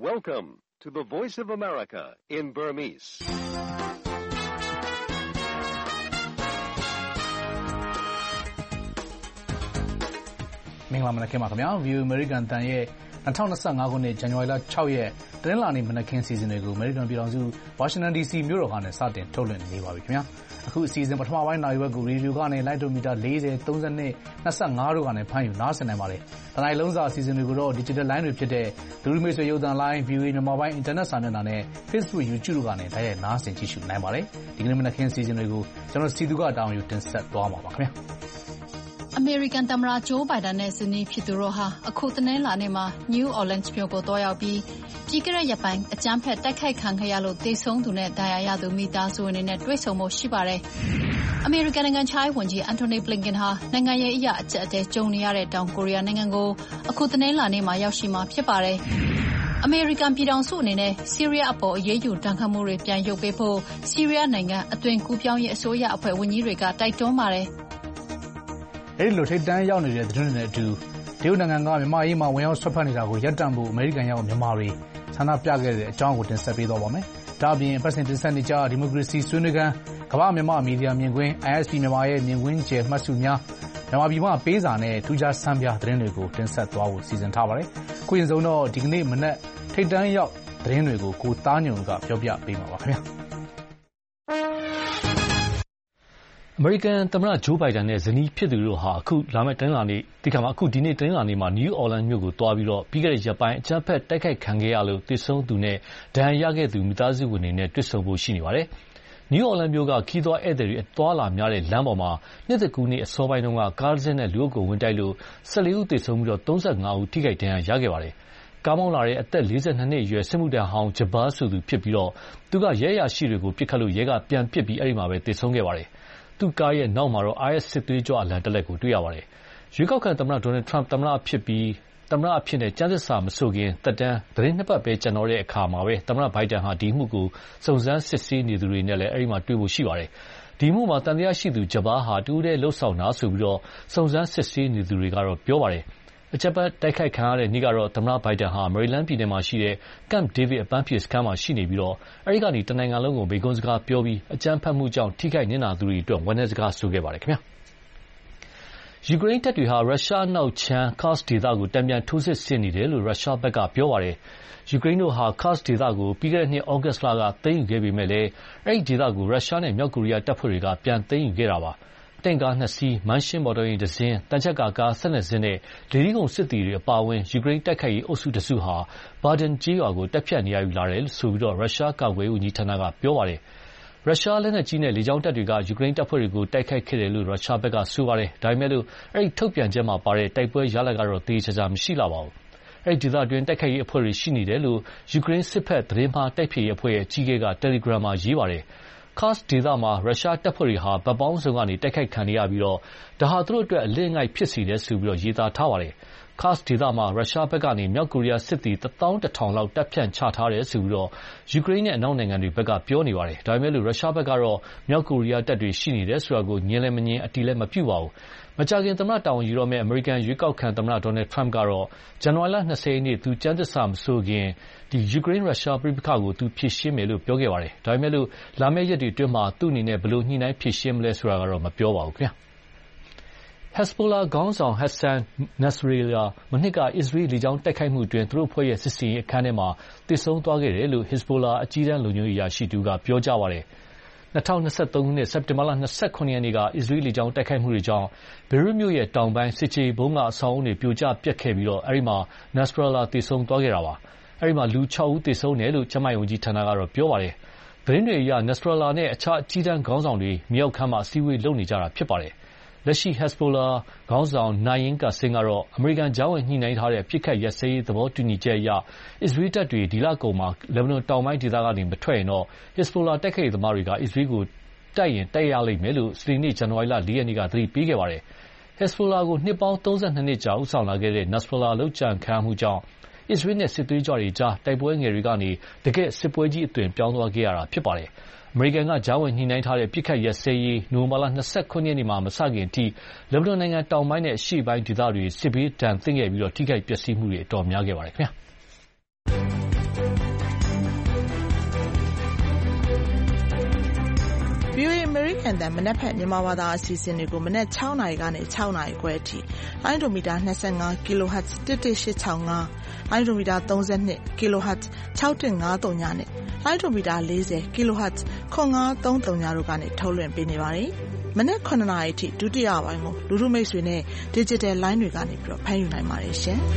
Welcome to the Voice of America in Burmese. ။မင်္ဂလာမနက်ခင်းပါခင်ဗျာ။ View American တန်ရဲ့2025ခုနှစ်ဇန်နဝါရီလ6ရက်တနင်္လာနေ့မနက်ခင်းစီစဉ်တွေကို American ပြည်ထောင်စု Washington DC မြို့တော်ကနေစတင်ထုတ်လွှင့်နေပါပြီခင်ဗျာ။အခုအစီအစဉ်ပထမပိုင်းနိုင်ဝက်ကိုရေဒီယိုကနေလိုက်တိုမီတာ40 32 25တို့ကနေဖမ်းယူနားဆင်နိုင်ပါတယ်။တနင်္လာလုံးစာအစီအစဉ်တွေကိုတော့ Digital Line တွေဖြစ်တဲ့လူမှုဆွေရုပ်သံ Line, VOA မြန်မာပိုင်း Internet စာမျက်နှာနဲ့ Facebook, YouTube တို့ကနေတိုက်ရိုက်နားဆင်ကြည့်ရှုနိုင်ပါတယ်။ဒီကနေ့မနက်ခင်းစီစဉ်တွေကိုကျွန်တော်စီသူကတောင်းယူတင်ဆက်သွားမှာပါခင်ဗျာ။အမေရိကန်သမ္မတဂျိုးဘိုင်ဒန်နဲ့ဇနီးဖြစ်သူတို့ဟာအခုတနင်္လာနေ့မှာ New Orleans မြို့ကိုသွားရောက်ပြီးပြီးခဲ့တဲ့ရက်ပိုင်းအကြမ်းဖက်တိုက်ခိုက်ခံခဲ့ရလို့သေဆုံးသူနဲ့ဒဏ်ရာရသူမိသားစုဝင်တွေနဲ့တွေ့ဆုံဖို့ရှိပါတယ်။အမေရိကန်နိုင်ငံခြားရေးဝန်ကြီး Antony Blinken ဟာနိုင်ငံရေးအရာအကျပ်အတည်းကြုံနေရတဲ့တောင်ကိုရီးယားနိုင်ငံကိုအခုတနင်္လာနေ့မှာရောက်ရှိမှာဖြစ်ပါတယ်။အမေရိကန်ပြည်ထောင်စုအနေနဲ့ဆီးရီးယားအပေါ်အရေးယူဒဏ်ခတ်မှုတွေပြန်ရုပ်ပေးဖို့ဆီးရီးယားနိုင်ငံအသွင်ကူးပြောင်းရေးအစိုးရအဖွဲ့ဝန်ကြီးတွေကတိုက်တွန်းပါတယ်။အဲဒီလိုထိပ်တန်းရောက်နေတဲ့သတင်းတွေနဲ့အတူတရုတ်နိုင်ငံကမြန်မာရေးမှာဝင်ရောက်ဆွတ်ဖက်နေတာကိုရပ်တန့်ဖို့အမေရိကန်ရောက်မြန်မာတွေဆန္ဒပြခဲ့တဲ့အကြောင်းကိုတင်ဆက်ပေးသွားပါမယ်။ဒါ့အပြင်ပတ်စင်တင်ဆက်နေကြဒီမိုကရေစီဆွေးနွေးခန်းကမ္ဘာမြန်မာမီဒီယာမြင်ကွင်း ISP မြန်မာရဲ့မြင်ကွင်းကျယ်မှတ်စုများမြန်မာပြည်မှာပေးစာနဲ့ထူးခြားဆန်းပြသတင်းတွေကိုတင်ဆက်သွားဖို့စီစဉ်ထားပါတယ်။ခုရင်ဆုံးတော့ဒီကနေ့မနက်ထိပ်တန်းရောက်သတင်းတွေကိုကိုသားညုံကပြောပြပေးမှာပါခင်ဗျာ။အမေရိကန်သမ္မတဂျိုးဘိုင်ဒန်နဲ့ဇနီးဖြစ်သူတို့ဟာအခုဒီနေ့တနင်္လာနေ့မှာ New Orleans မြို့ကိုသွားပြီးခဲ့တဲ့ရက်ပိုင်းအကြမ်းဖက်တိုက်ခိုက်ခံခဲ့ရလို့သေဆုံးသူနဲ့ဒဏ်ရာရခဲ့သူမိသားစုဝင်တွေနဲ့တွေ့ဆုံဖို့ရှိနေပါတယ်။ New Orleans မြို့ကခီးသွွားဧည့်သည်တွေအသွားအလာများတဲ့လမ်းပေါ်မှာနှစ်သစ်ကူးနေ့အစောပိုင်းတုန်းကကားတစ်စင်းနဲ့လူအုပ်ကိုဝင်တိုက်လို့14ဦးသေဆုံးပြီး35ဦးထိခိုက်ဒဏ်ရာရခဲ့ပါတယ်။ကားမောင်းလာတဲ့အသက်42နှစ်အရွယ်စစ်မှုထမ်းဟောင်းဂျဘာဆိုသူဖြစ်ပြီးသူကရဲအရာရှိတွေကိုပစ်ခတ်လို့ရဲကပြန်ပစ်ပြီးအဲဒီမှာပဲသေဆုံးခဲ့ပါတယ်။သူ့ကားရဲ့နောက်မှာတော့ IS စစ်သွေးကြွအလံတစ်လက်ကိုတွေ့ရပါတယ်။ရွေးကောက်ခံသမ္မတ Donald Trump သမ္မတအဖြစ်ကျမ်းသစ္စာမဆိုခင်သက်တမ်းသတင်းနှစ်ပတ်ပဲကျန်တော့တဲ့အခါမှာပဲသမ္မတဘိုင်ဒန်ဟာဒီအမှုကိုစုံစမ်းစစ်ဆေးနေသူတွေနဲ့လည်းအဲဒီမှာတွေ့ဖို့ရှိပါတယ်။ဒီအမှုမှာသံသယရှိသူဂျဘာဟာတဦးတည်းလှုပ်ဆောင်တာဆိုပြီးစုံစမ်းစစ်ဆေးနေသူတွေကတော့ပြောပါတယ်။အကြမ်းဖက်တိုက်ခိုက်ခံရတဲ့နေ့ကတော့သမ္မတဘိုင်ဒန်ဟာမေရီလန်းပြည်နယ်မှာရှိတဲ့ Camp David အပန်းဖြေစခန်းမှာရှိနေပြီးအဲဒီကနေတနိုင်ငံလုံးကိုမိန့်ခွန်းစကားပြောပြီးအကြမ်းဖက်မှုကြောင့်ထိခိုက်နစ်နာသူတွေအတွက်ဝမ်းနည်းစကားဆိုခဲ့ပါတယ်ခင်ဗျာ။ယူကရိန်းတပ်တွေဟာရုရှားအနောက်ခြမ်း Kursk ဒေသကိုတန်ပြန်ထိုးစစ်ဆင်နေတယ်လို့ရုရှားဘက်ကပြောပါတယ်။ယူကရိန်းတို့ဟာ Kursk ဒေသကိုပြီးခဲ့တဲ့နှစ်ဩဂတ်စ်လကသိမ်းယူခဲ့ပေမဲ့လည်းအဲဒီဒေသကိုရုရှားနဲ့မြောက်ကိုရီးယားတပ်ဖွဲ့တွေကပြန်သိမ်းယူခဲ့တာပါ။တင့်ကား2စီး၊မန်းရှင်းမော်တော်ယာဉ်တစ်စင်း၊သံချပ်ကာကား12စင်းနဲ့လေထီးကုန်စစ်သည်တွေအပါအဝင်ယူကရိန်းတိုက်ခိုက်ရေးအုပ်စုတစုဟာဘာဒန်ကျေးရွာကိုတပ်ဖြတ်နေရာယူလာတယ်ဆိုပြီးရုရှားကာကွယ်ရေးဝန်ကြီးဌာနကပြောပါတယ်။ရုရှားလက်နက်ကြီးနဲ့လေကြောင်းတပ်တွေကယူကရိန်းတပ်ဖွဲ့တွေကိုတိုက်ခိုက်ခဲ့တယ်လို့ရုရှားဘက်ကဆိုပါတယ်။ဒါပေမဲ့အဲဒီထုတ်ပြန်ချက်မှာပါတဲ့တိုက်ပွဲရလဒ်ကတော့သေချာမရှိလှပါဘူး။အဲဒီဒေသတွင်းတိုက်ခိုက်ရေးအဖွဲ့တွေရှိနေတယ်လို့ယူကရိန်းစစ်ဘက်သတင်းမှားတိုက်ဖျက်ရေးအဖွဲ့ရဲ့အကြီးအကဲက Telegram မှာရေးပါတယ်။ Kursk ဒေသမှာရုရှားတပ်ဖွဲ့တွေဟာဗတ်ပေါင်းစုံကနေတိုက်ခိုက်ခံနေရပြီးဒါဟာသူတို့အတွက်အလစ်အငိုက်ဖြစ်စေတယ်ဆိုပြီးရေးသားထားပါတယ်။ Kursk ဒေသမှာရုရှားဘက်ကနေမြောက်ကိုရီးယားစစ်သည်11000လောက်တပ်ဖြန့်ချထားတယ်ဆိုပြီးယူကရိန်းနဲ့အနောက်နိုင်ငံတွေဘက်ကပြောနေပါတယ်။ဒါပေမဲ့ရုရှားဘက်ကတော့မြောက်ကိုရီးယားတပ်တွေရှိနေတယ်ဆိုတာကိုငြင်းလည်းမငြင်းအတည်လည်းမပြုပါဘူး။မကြာခင်သမ္မတတာဝန်ယူတော့မယ့်အမေရိကန်ရွေးကောက်ခံသမ္မတ Donald Trump ကတော့ဇန်နဝါရီလ20ရက်နေ့သူကျမ်းသစ္စာမဆိုခင်ယူကရိန်းရုရှားပဋိပက္ခကိုသူဖြေရှင်းမယ်လို့ပြောခဲ့ပါတယ်။ဒါပေမဲ့လာမယ့်ရက်တွေအတွင်းမှာသူ့အနေနဲ့ဘယ်လိုညှိနှိုင်းဖြေရှင်းမလဲဆိုတာကတော့မပြောပါဘူးခင်ဗျာ။ Hezbollah ခေါင်းဆောင် Hassan Nasrallah မနှစ်ကအစ္စရေးလေကြောင်းတိုက်ခိုက်မှုအတွင်းသူတို့အဖွဲ့ရဲ့စစ်ဆင်ရေးအခန်းထဲမှာသေဆုံးသွားခဲ့တယ်လို့ Hezbollah အကြီးတန်းလုံခြုံရေးအရာရှိတဦးကပြောကြားပါတယ်။2023ခုနှစ်စက်တင်ဘာလ29ရက်နေ့ကအစ္စရေးလေကြောင်းတိုက်ခိုက်မှုတွေကြောင့်ဘေရွတ်မြို့ရဲ့တောင်ပိုင်းစစ်ကြေဘုံကအဆောက်အုံတွေပြိုကျပျက်ခဲ့ပြီးအဲဒီမှာ Nasrallah သေဆုံးသွားခဲ့တာပါ။အဲဒီမှာလူ6ဦးသေဆုံးတယ်လို့ကျန်းမာရေးဝန်ကြီးဌာနကတော့ပြောပါတယ်။သတင်းတွေအရ Nasrallah နဲ့အခြားအကြီးတန်းခေါင်းဆောင်တွေမြေအောက်ခန်းမှာအစည်းအဝေးလုပ်နေကြတာဖြစ်ပါတယ်။လက်ရှိ Hezbollah ခေါင်းဆောင် Naim Qassem ကတော့အမေရိကန်ကြားဝင်ညှိနှိုင်းထားတဲ့အပစ်အခတ်ရပ်စဲရေးသဘောတူညီချက်အရအစ္စရေးတပ်တွေဒီလကုန်မှာလက်ဘနွန်တောင်ပိုင်းဒေသကနေမထွက်ရင်တော့ Hezbollah တိုက်ခိုက်ရေးသမားတွေကအစ္စရေးကိုတိုက်ရင်တိုက်ရလိမ့်မယ်လို့စနေနေ့ဇန်နဝါရီလ4ရက်နေ့ကသတိပေးခဲ့ပါတယ်။ Hezbollah ကိုနှစ်ပေါင်း32နှစ်ကြာဦးဆောင်လာခဲ့တဲ့ Nasrallah လုပ်ကြံခံရမှုကြောင့်အစ္စရေးနဲ့စစ်သွေးကြွတွေကြားတိုက်ပွဲငယ်တွေကနေတကယ့်စစ်ပွဲကြီးအသွင်ပြောင်းသွားခဲ့ရတာဖြစ်ပါတယ်။အမေရိကန်ကကြားဝင်ညှိနှိုင်းထားတဲ့ပစ်ခတ်ရပ်စဲရေးနိုဝင်ဘာလ29ရက်နေ့မှာမစခင်အထိလက်ဘနွန်နိုင်ငံတောင်ပိုင်းနဲ့အရှေ့ပိုင်းဒေသတွေစစ်ဘေးဒဏ်သင့်ခဲ့ပြီးထိခိုက်ပျက်စီးမှုတွေအတော်များခဲ့ပါတယ်ခင်ဗျာ။ရိကန်တန်မနက်ဖြန်မြန်မာဘာသာအစီအစဉ်တွေကိုမနက်6 နာရီကနေ6 နာရီခွဲအထိလိုင်းဒိုမီတာ25 kHz 11865လိုင်းဒိုမီတာ32 kHz 6153ညနဲ့လိုင်းဒိုမီတာ40 kHz 9533ညတို့ကနေထုတ်လွှင့်ပေးနေပါတယ်။မနက်9 နာရီအထိဒုတိယပိုင်းကိုလူထုမိတ်ဆွေနဲ့ digital line တွေကနေပြီးတော့ဖမ်းယူနိုင်ပါတယ်ရှင်။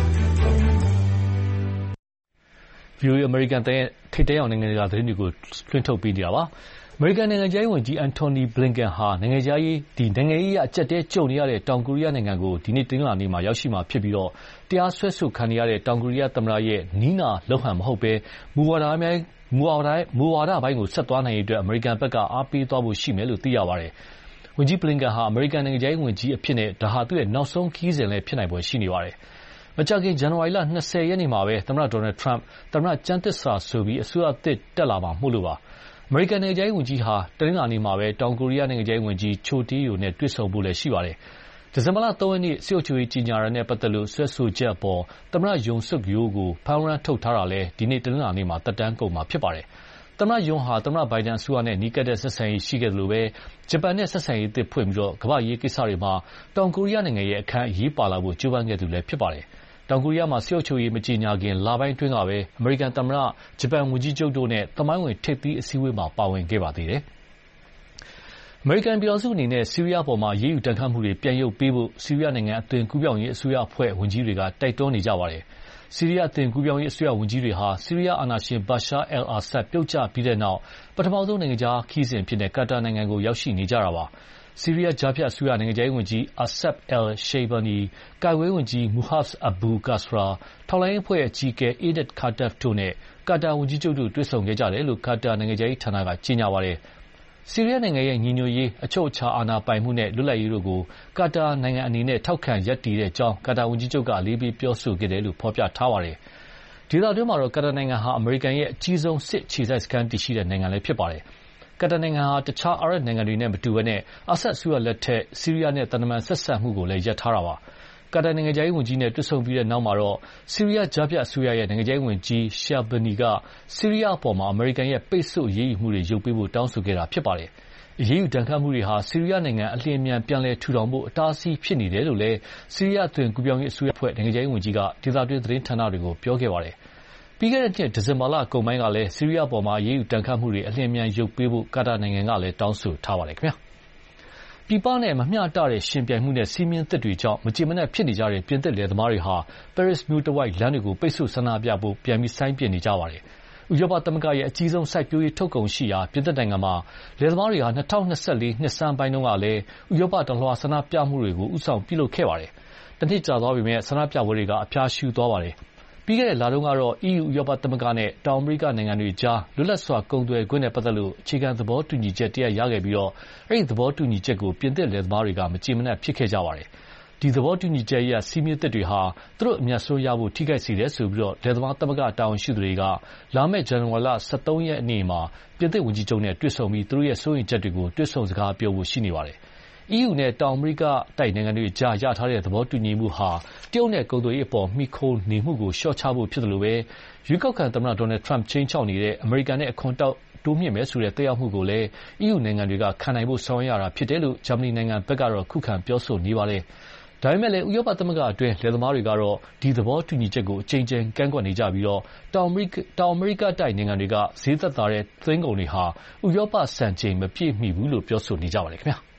VOA American တဲ့ထိပ်တန်းအောင်နိုင်ငံတကာသတင်းတွေကိုလွှင့်ထုတ်ပေးနေတာပါ။ အမေရိကန်နိုင်ငံခြားရေးဝန်ကြီးအန်တိုနီဘလင်ကန်ဟာနိုင်ငံရေးအကျပ်တဲကြုံနေရတဲ့တောင်ကိုရီးယားနိုင်ငံကိုဒီနေ့တင်းလာနေ့မှာရောက်ရှိမှာဖြစ်ပြီးတရားစွဲဆိုခံနေရတဲ့တောင်ကိုရီးယားသမ္မတရဲ့နီးနာလုပ်ဟန်မဟုတ်ဘဲမူဝါဒပိုင်းကိုဆက်သွားနိုင်ရေးအတွက်အမေရိကန်ဘက်ကအားပေးသွားဖို့ရှိမယ်လို့သိရပါတယ်။ဝန်ကြီးဘလင်ကန်ဟာအမေရိကန်နိုင်ငံခြားရေးဝန်ကြီးအဖြစ်နဲ့ဒါဟာသူ့ရဲ့နောက်ဆုံးခရီးစဉ်လည်းဖြစ်နိုင်ဖွယ်ရှိနေပါတယ်။မကြာခင်ဇန်နဝါရီလ20ရက်နေ့မှာပဲသမ္မတဒေါ်နယ်ထရမ့်သမ္မတကျမ်းသစ္စာဆိုပြီးအစိုးရအသစ်တက်လာမှာမို့လို့ပါအမေရိကန်နိုင်ငံခြားရေးဝန်ကြီးဟာတနင်္လာနေ့မှာပဲတောင်ကိုရီးယားနိုင်ငံခြားရေးဝန်ကြီးချိုတီးယိုနဲ့တွေ့ဆုံဖို့လည်းရှိပါတယ်။ဒီဇင်ဘာလ3ရက်နေ့စစ်အုပ်ချုပ်ရေးကြီးညာတာနဲ့ပတ်သက်လို့ဆွဲဆိုချက်အပေါ်သမ္မတယုံဆွတ်ယိုကိုဖမ်းဝရမ်းထုတ်ထားတာလည်းဒီနေ့တနင်္လာနေ့မှာတက်တန်းကုန်မှာဖြစ်ပါတယ်။သမ္မတယုံဟာသမ္မတဘိုင်ဒန်အစိုးရနဲ့နီးကပ်တဲ့ဆက်ဆံရေးရှိခဲ့တယ်လို့ပဲဂျပန်နဲ့ဆက်ဆံရေးသစ်ဖွင့်ပြီးကမ္ဘာ့ရေးကိစ္စတွေမှာတောင်ကိုရီးယားနိုင်ငံရဲ့အခမ်းအရေးပါလာဖို့ကြိုးပမ်းခဲ့သူလည်းဖြစ်ပါတယ်။တောင်ကိုရီးယားမှာစစ်အုပ်ချုပ်ရေးမကြေညာခင်လပိုင်းတွင်းကပဲအမေရိကန်သမ္မတဂျပန်ဝန်ကြီးချုပ်တို့နဲ့သမိုင်းဝင်ထိပ်သီးအစည်းအဝေးမှာပါဝင်ခဲ့ပါသေးတယ်။အမေရိကန်ပြည်ထောင်စုအနေနဲ့ဆီးရီးယားပေါ်မှာရေးယူတန်ခတ်မှုတွေပြန်ရုပ်ပေးဖို့ဆီးရီးယားနိုင်ငံအသွင်ကူးပြောင်းရေးအစိုးရအဖွဲ့ဝန်ကြီးတွေကတိုက်တွန်းနေကြပါတယ်။ဆီးရီးယားအသွင်ကူးပြောင်းရေးအစိုးရဝန်ကြီးတွေဟာဆီးရီးယားအာဏာရှင်ဘာရှာအယ်အာဆတ်ပြုတ်ကျပြီးတဲ့နောက်ပထမဆုံးနိုင်ငံခြားခရီးစဉ်ဖြစ်တဲ့ကာတာနိုင်ငံကိုရောက်ရှိနေကြတာပါ။ဆီးရီးယားကြားဖြတ်အစိုးရနိုင်ငံခြားရေးဝန်ကြီးအာဆပ်အယ်ရှေဘာနီကာကွယ်ရေးဝန်ကြီးမူဟတ်အဘူကာစရာထောက်လှမ်းရေးအဖွဲ့အကြီးအကဲအေဒက်ကာတက်တို့နဲ့ကာတာဝန်ကြီးချုပ်တို့တွေ့ဆုံခဲ့ကြတယ်လို့ကာတာနိုင်ငံခြားရေးဌာနကကြေညာပါတယ်။ဆီးရီးယားနိုင်ငံရဲ့ညီညွတ်ရေးအချုပ်အခြာအာဏာပိုင်မှုနဲ့လွတ်လပ်ရေးတို့ကိုကာတာနိုင်ငံအနေနဲ့ထောက်ခံရပ်တည်တဲ့အကြောင်းကာတာဝန်ကြီးချုပ်ကအလေးပေးပြောဆိုခဲ့တယ်လို့ဖော်ပြထားပါတယ်။ဒေသတွင်းမှာတော့ကာတာနိုင်ငံဟာအမေရိကန်ရဲ့အကြီးဆုံးစစ်ခြေစိုက်စခန်းတည်ရှိတဲ့နိုင်ငံလည်းဖြစ်ပါတယ်။ကာတာနိုင်ငံဟာတခြားအာရပ်နိုင်ငံတွေနဲ့မတူဘဲအာဆတ်အစိုးရလက်ထက်ဆီးရီးယားနဲ့တန်တမန်ဆက်ဆံမှုကိုလည်းရပ်ထားတာပါ။ကာတာနိုင်ငံခြားရေးဝန်ကြီးနဲ့တွေ့ဆုံပြီးတဲ့နောက်မှာတော့ဆီးရီးယားကြားဖြတ်အစိုးရရဲ့နိုင်ငံခြားရေးဝန်ကြီးရှာဘာနီကဆီးရီးယားအပေါ်အမေရိကန်ရဲ့ပိတ်ဆို့အရေးယူမှုတွေရုပ်ပေးဖို့တောင်းဆိုခဲ့တာဖြစ်ပါတယ်။အရေးယူဒဏ်ခတ်မှုတွေဟာဆီးရီးယားနိုင်ငံအလျင်အမြန်ပြန်လည်ထူထောင်ဖို့အတားအဆီးဖြစ်နေတယ်လို့လည်းဆီးရီးယားအသွင်ကူးပြောင်းရေးအစိုးရအဖွဲ့နိုင်ငံခြားရေးဝန်ကြီးကဒေသတွင်းသတင်းဌာနတွေကိုပြောခဲ့ပါတယ်။ပြီးခဲ့တဲ့နှစ်ဒီဇင်ဘာလအကုန်ပိုင်းကလည်းဆီးရီးယားပေါ်အရေးယူတန်ခတ်မှုတွေအလျင်အမြန်ရုပ်ပေးဖို့ကာတာနိုင်ငံကလည်းတောင်းဆိုထားပါတယ်ခင်ဗျာ။ပြည်ပနဲ့မမျှတတဲ့ရှင်ပြိုင်မှုနဲ့စီးမြင်သစ်တွေကြောင့်မကျေမနပ်ဖြစ်နေကြတဲ့ပြင်သစ်လယ်သမားတွေဟာပဲရစ်မြို့တဝိုက်လမ်းတွေကိုပိတ်ဆို့ဆန္ဒပြဖို့ပြန်ပြီးဆိုင်းပြနေကြပါတယ်။ဥရောပသမဂ္ဂရဲ့အကြီးဆုံးစိုက်ပျိုးရေးထုတ်ကုန်ရှိရာပြင်သစ်နိုင်ငံမှာလယ်သမားတွေဟာ2024နှစ်ဆန်းပိုင်းတုန်းကလည်းဥရောပတလွှာဆန္ဒပြမှုတွေကိုဦးဆောင်ပြုလုပ်ခဲ့ပါတယ်။တစ်နှစ်ကြာသွားပေမဲ့ဆန္ဒပြပွဲတွေကအဖျားရှူသွားပါတယ်။ပြီးခဲ့တဲ့လတုန်းကတော့ EU ဥရောပသမဂ္ဂနဲ့တောင်အမေရိကနိုင်ငံတွေကြားလွတ်လပ်စွာကုန်သွယ်ခွင့်နဲ့ပတ်သက်လို့အခြေခံသဘောတူညီချက်တရပ်ရခဲ့ပြီးအဲဒီသဘောတူညီချက်ကိုပြင်သစ်လယ်သမားတွေကမကျေမနပ်ဖြစ်ခဲ့ကြပါတယ်။ဒီသဘောတူညီချက်ရဲ့စီးမြစ်သစ်တွေဟာသူတို့အမျက်ဆိုးရဖို့ထိခိုက်စေတယ်ဆိုပြီးလယ်သမားသမဂ္ဂတာဝန်ရှိသူတွေကလာမယ့်ဇန်နဝါရီလ23ရက်နေ့မှာပြင်သစ်ဝန်ကြီးချုပ်နဲ့တွေ့ဆုံပြီးသူတို့ရဲ့စိုးရိမ်ချက်တွေကိုတွေ့ဆုံစကားပြောဖို့ရှိနေပါတယ်။ EU နဲ့တောင်အမေရိကတိုက်နိုင်ငံတွေကြားရထားတဲ့သဘောတူညီမှုဟာတရုတ်နဲ့ကုန်သွယ်ရေးအပေါ်မှီခိုနေမှုကိုလျှော့ချဖို့ဖြစ်တယ်လို့ပဲရွေးကောက်ခံသမ္မတဒေါ်နယ်ထရမ့်ချိန်ချောက်နေတဲ့အမေရိကန်နဲ့အခွန်တောက်တိုးမြင့်မယ်ဆိုတဲ့သက်ရောက်မှုကိုလည်း EU နိုင်ငံတွေကခံနိုင်ဖို့ဆောင်ရွက်ရတာဖြစ်တယ်လို့ဂျာမနီနိုင်ငံဘက်ကတော့ခုခံပြောဆိုနေပါတယ်။ဒါပေမဲ့လည်းဥရောပသမဂ္ဂအတွင်းလယ်သမားတွေကတော့ဒီသဘောတူညီချက်ကိုအကြိမ်ကြိမ်ကန့်ကွက်နေကြပြီးတောင်အမေရိကတိုက်နိုင်ငံတွေကဈေးသက်သာတဲ့သွင်းကုန်တွေဟာဥရောပစံချိန်မပြည့်မီဘူးလို့ပြောဆိုနေကြပါတယ်ခင်ဗျာ။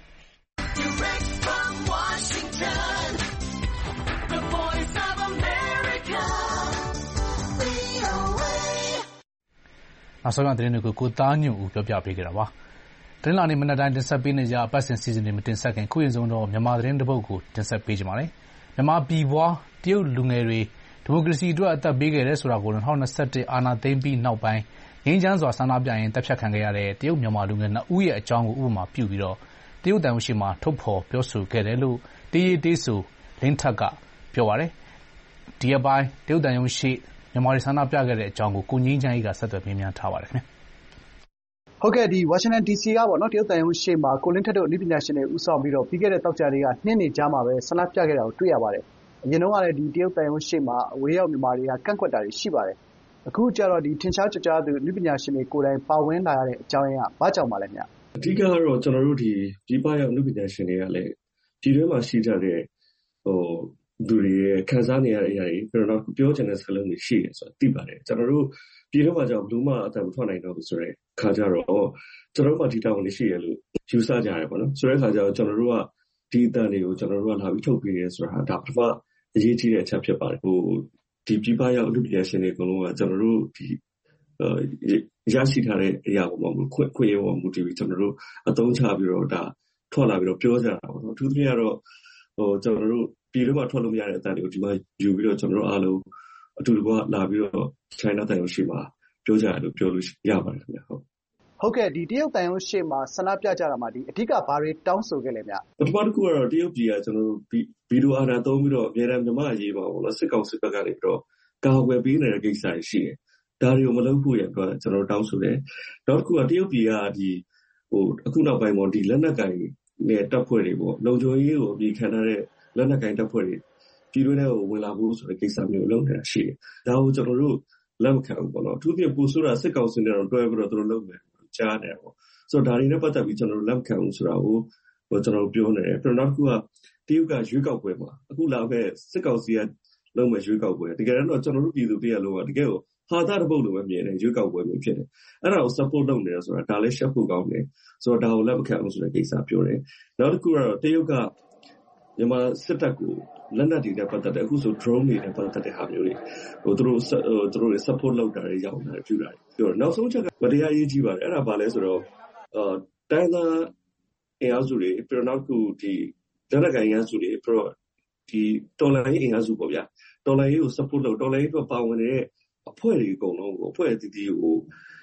Direct from Washington, the voice of America, VOA. နောက်ဆုံးရသတင်းတွေကိုကိုသားညွန့်ဦးပြောပြပေးခဲ့တာပါ။သတင်းလာနေမနက်တိုင်းတင်ဆက်ပေးနေကြအပတ်စဉ်စီစဉ်တွေမတင်ဆက်ခင်ခုရင်ဆုံးတော့မြန်မာသတင်းတစ်ပုဒ်ကိုတင်ဆက်ပေးကြပါမယ်။မြန်မာပြည်ပွားတရုတ်လူငယ်တွေဒီမိုကရေစီအတွက်အသက်ပေးခဲ့တယ်ဆိုတာကို2021အာဏာသိမ်းပြီးနောက်ပိုင်းငြိမ်းချမ်းစွာဆန္ဒပြရင်တပ်ဖြတ်ခံခဲ့ရတဲ့တရုတ်မြန်မာလူငယ်2ဦးရဲ့အကြောင်းကိုဥပမာပြုပြီးတော့တရုတ်တန်ရှိမှထုတ်ဖော်ပြောဆိုခဲ့တယ်လို့တေးတေးဆိုလင်းထက်ကပြောပါတယ်။ဒီအပိုင်းတရုတ်တန်ရှိမြန်မာတွေဆန္ဒပြခဲ့တဲ့အကြောင်းကိုကိုငင်းချမ်းကြီးကဆက်သွယ်မြင်မြန်ထားပါတယ်ခင်ဗျာ။ဟုတ်ကဲ့ဝါရှင်တန် DC ကပေါ့နော်တရုတ်တန်ရုံးရှေ့မှာကိုလင်းထက်တို့အနည်းပညာရှင်တွေဦးဆောင်ပြီးတော့ပြီးခဲ့တဲ့သောကြာနေ့က2နှစ်ကြာမှာပဲဆန္ဒပြခဲ့တာကိုတွေ့ရပါတယ်။အရင်တုန်းကလည်းဒီတရုတ်တန်ရုံးရှေ့မှာအဝေးရောက်မြန်မာတွေကကန့်ကွက်တာတွေရှိပါတယ်။အခုကျတော့ဒီထင်ရှားကျော်ကြားသူအနည်းပညာရှင်တွေကိုယ်တိုင်ပါဝင်လာရတဲ့အကြောင်းရင်းကဘာကြောင့်ပါလဲခင်ဗျ။အဓိကကတော့ကျွန်တော်တို့ဒီပြည်ပရောက်လူပညာရှင်တွေကလည်းပြည်တွင်းမှာရှိကြတဲ့သူတွေရဲ့ခံစားနေရတဲ့အရာတွေကျွန်တော်ပြောချင်တဲ့စကားလုံးတွေရှိတယ်ဆိုတာသိပါတယ်ကျွန်တော်တို့ပြည်တွင်းမှာကြောင့်ဘလူးမအတန်မထွက်နိုင်တော့ဘူးဆိုတဲ့ခါကြတော့ကျွန်တော်တို့ကဒီတာဝန်တွေရှိရလို့ယူဆကြရတယ်ပေါ့နော်ဆိုတဲ့ခါကျတော့ကျွန်တော်တို့ကဒီအတန်တွေကိုကျွန်တော်တို့ကလာပြီးထုတ်ပေးရဲဆိုတာဒါပထမအရေးကြီးတဲ့အချက်ဖြစ်ပါတယ်ဒီပြည်ပရောက်လူပညာရှင်တွေအကုန်လုံးကကျွန်တော်တို့ဒီရရှိထားတဲ့အရာပေါ်မှာခွင့်ရပေါ်မူတည်ပြီးကျွန်တော်တို့အသုံးချပြီးတော့ဒါထွက်လာပြီးတော့ပြောကြတာပေါ့နော်အထူးသဖြင့်ကတော့ကျွန်တော်တို့ပြည်တွင်းမှာထွက်လို့မရတဲ့အတန်တွေကိုဒီမှာယူပြီးတော့ကျွန်တော်တို့အားလုံးအတူတကွလာပြီးတော့ China တန်ရုံရှိမှာပြောကြရလို့ပြောလို့ရပါတယ်ခင်ဗျဟုတ်ကဲ့ဒီတရုတ်တန်ရုံရှိမှာဆန္ဒပြကြတာမှာဒီအဓိကဘာတွေတောင်းဆိုခဲ့လဲဗျပထမတစ်ခုကတော့တရုတ်ပြည်ကကျွန်တော်တို့ဗီဒီယိုအာဏာသုံးပြီးတော့အများအားမြန်မာအရေးပါပေါ့နော်စစ်ကောင်စစ်ဘက်ကနေပြီးတော့ကာကွယ်ပေးနေတဲ့ကိစ္စရှိတယ်ဒါတွေကိုမလုပ်ဖို့ရတော့ကျွန်တော်တောင်းဆိုတယ်နောက်တစ်ခုကတရုတ်ပြည်ကဒီအခုနောက်ပိုင်းပေါ့ဒီလက်နက်ကင်နဲ့တပ်ဖွဲ့တွေပေါ့လုံခြုံရေးကိုအပြီးခံထားတဲ့လက်နက်ကင်တပ်ဖွဲ့တွေပြည်တွင်းထဲကိုဝင်လာဖို့ဆိုတဲ့ကိစ္စမျိုးလုပ်နေတာရှိတယ်ဒါကိုကျွန်တော်တို့လက်မခံဘူးပေါ့နော်အထူးသဖြင့်ပူဆိုတာစစ်ကောင်စီနဲ့တော့တွဲပြီးတော့သူတို့လုပ်မယ်ကြားနေတယ်ပေါ့ဆိုတော့ဒါတွေနဲ့ပတ်သက်ပြီးကျွန်တော်တို့လက်မခံဘူးဆိုတာကိုကျွန်တော်တို့ပြောနေတယ်ပြီးတော့နောက်တစ်ခုကတရုတ်ကရွေးကောက်ပွဲမှာအခုလာမဲ့စစ်ကောင်စီကလုပ်မဲ့ရွေးကောက်ပွဲတကယ်တော့ကျွန်တော်တို့ပြည်သူပြည်လုံးကတကယ်ကိုဟာတာတပုတ်လိုပဲမြင်တယ်ရွေးကောက်ပွဲမျိုးဖြစ်တယ်အဲ့ဒါကို support လုပ်နေတယ်ဆိုတာဒါလည်းရှက်ဖို့ကောင်းတယ်ဆိုတော့ဒါကိုလက်မခံအောင်ဆိုတဲ့ကိစ္စပြောတယ်နောက်တစ်ခုကတော့တရုတ်ကမြန်မာစစ်တပ်ကိုလက်နက်တွေနဲ့ပတ်သက်တဲ့အခုဆို drone တွေနဲ့ပတ်သက်တဲ့ဟာမျိုးတွေသူတို့ support လုပ်တာတွေရောက်လာတယ်ပြုတာပြောတော့နောက်ဆုံးချက်ကမတရားရေးကြီးပါတယ်အဲ့ဒါဘာလဲဆိုတော့တိုင်းသားအင်အားစုတွေပြီးတော့နောက်ခုဒီလက်နက်ကိုင်အင်အားစုတွေပြီးတော့ဒီတော်လိုင်းအင်အားစုပေါ့ဗျာတော်လိုင်းကို support လုပ်တော်လိုင်းအတွက်ပါဝင်နေတဲ့အဖွဲ့တွေအကုန်လုံးကိုအဖွဲ့အသီးသီးကို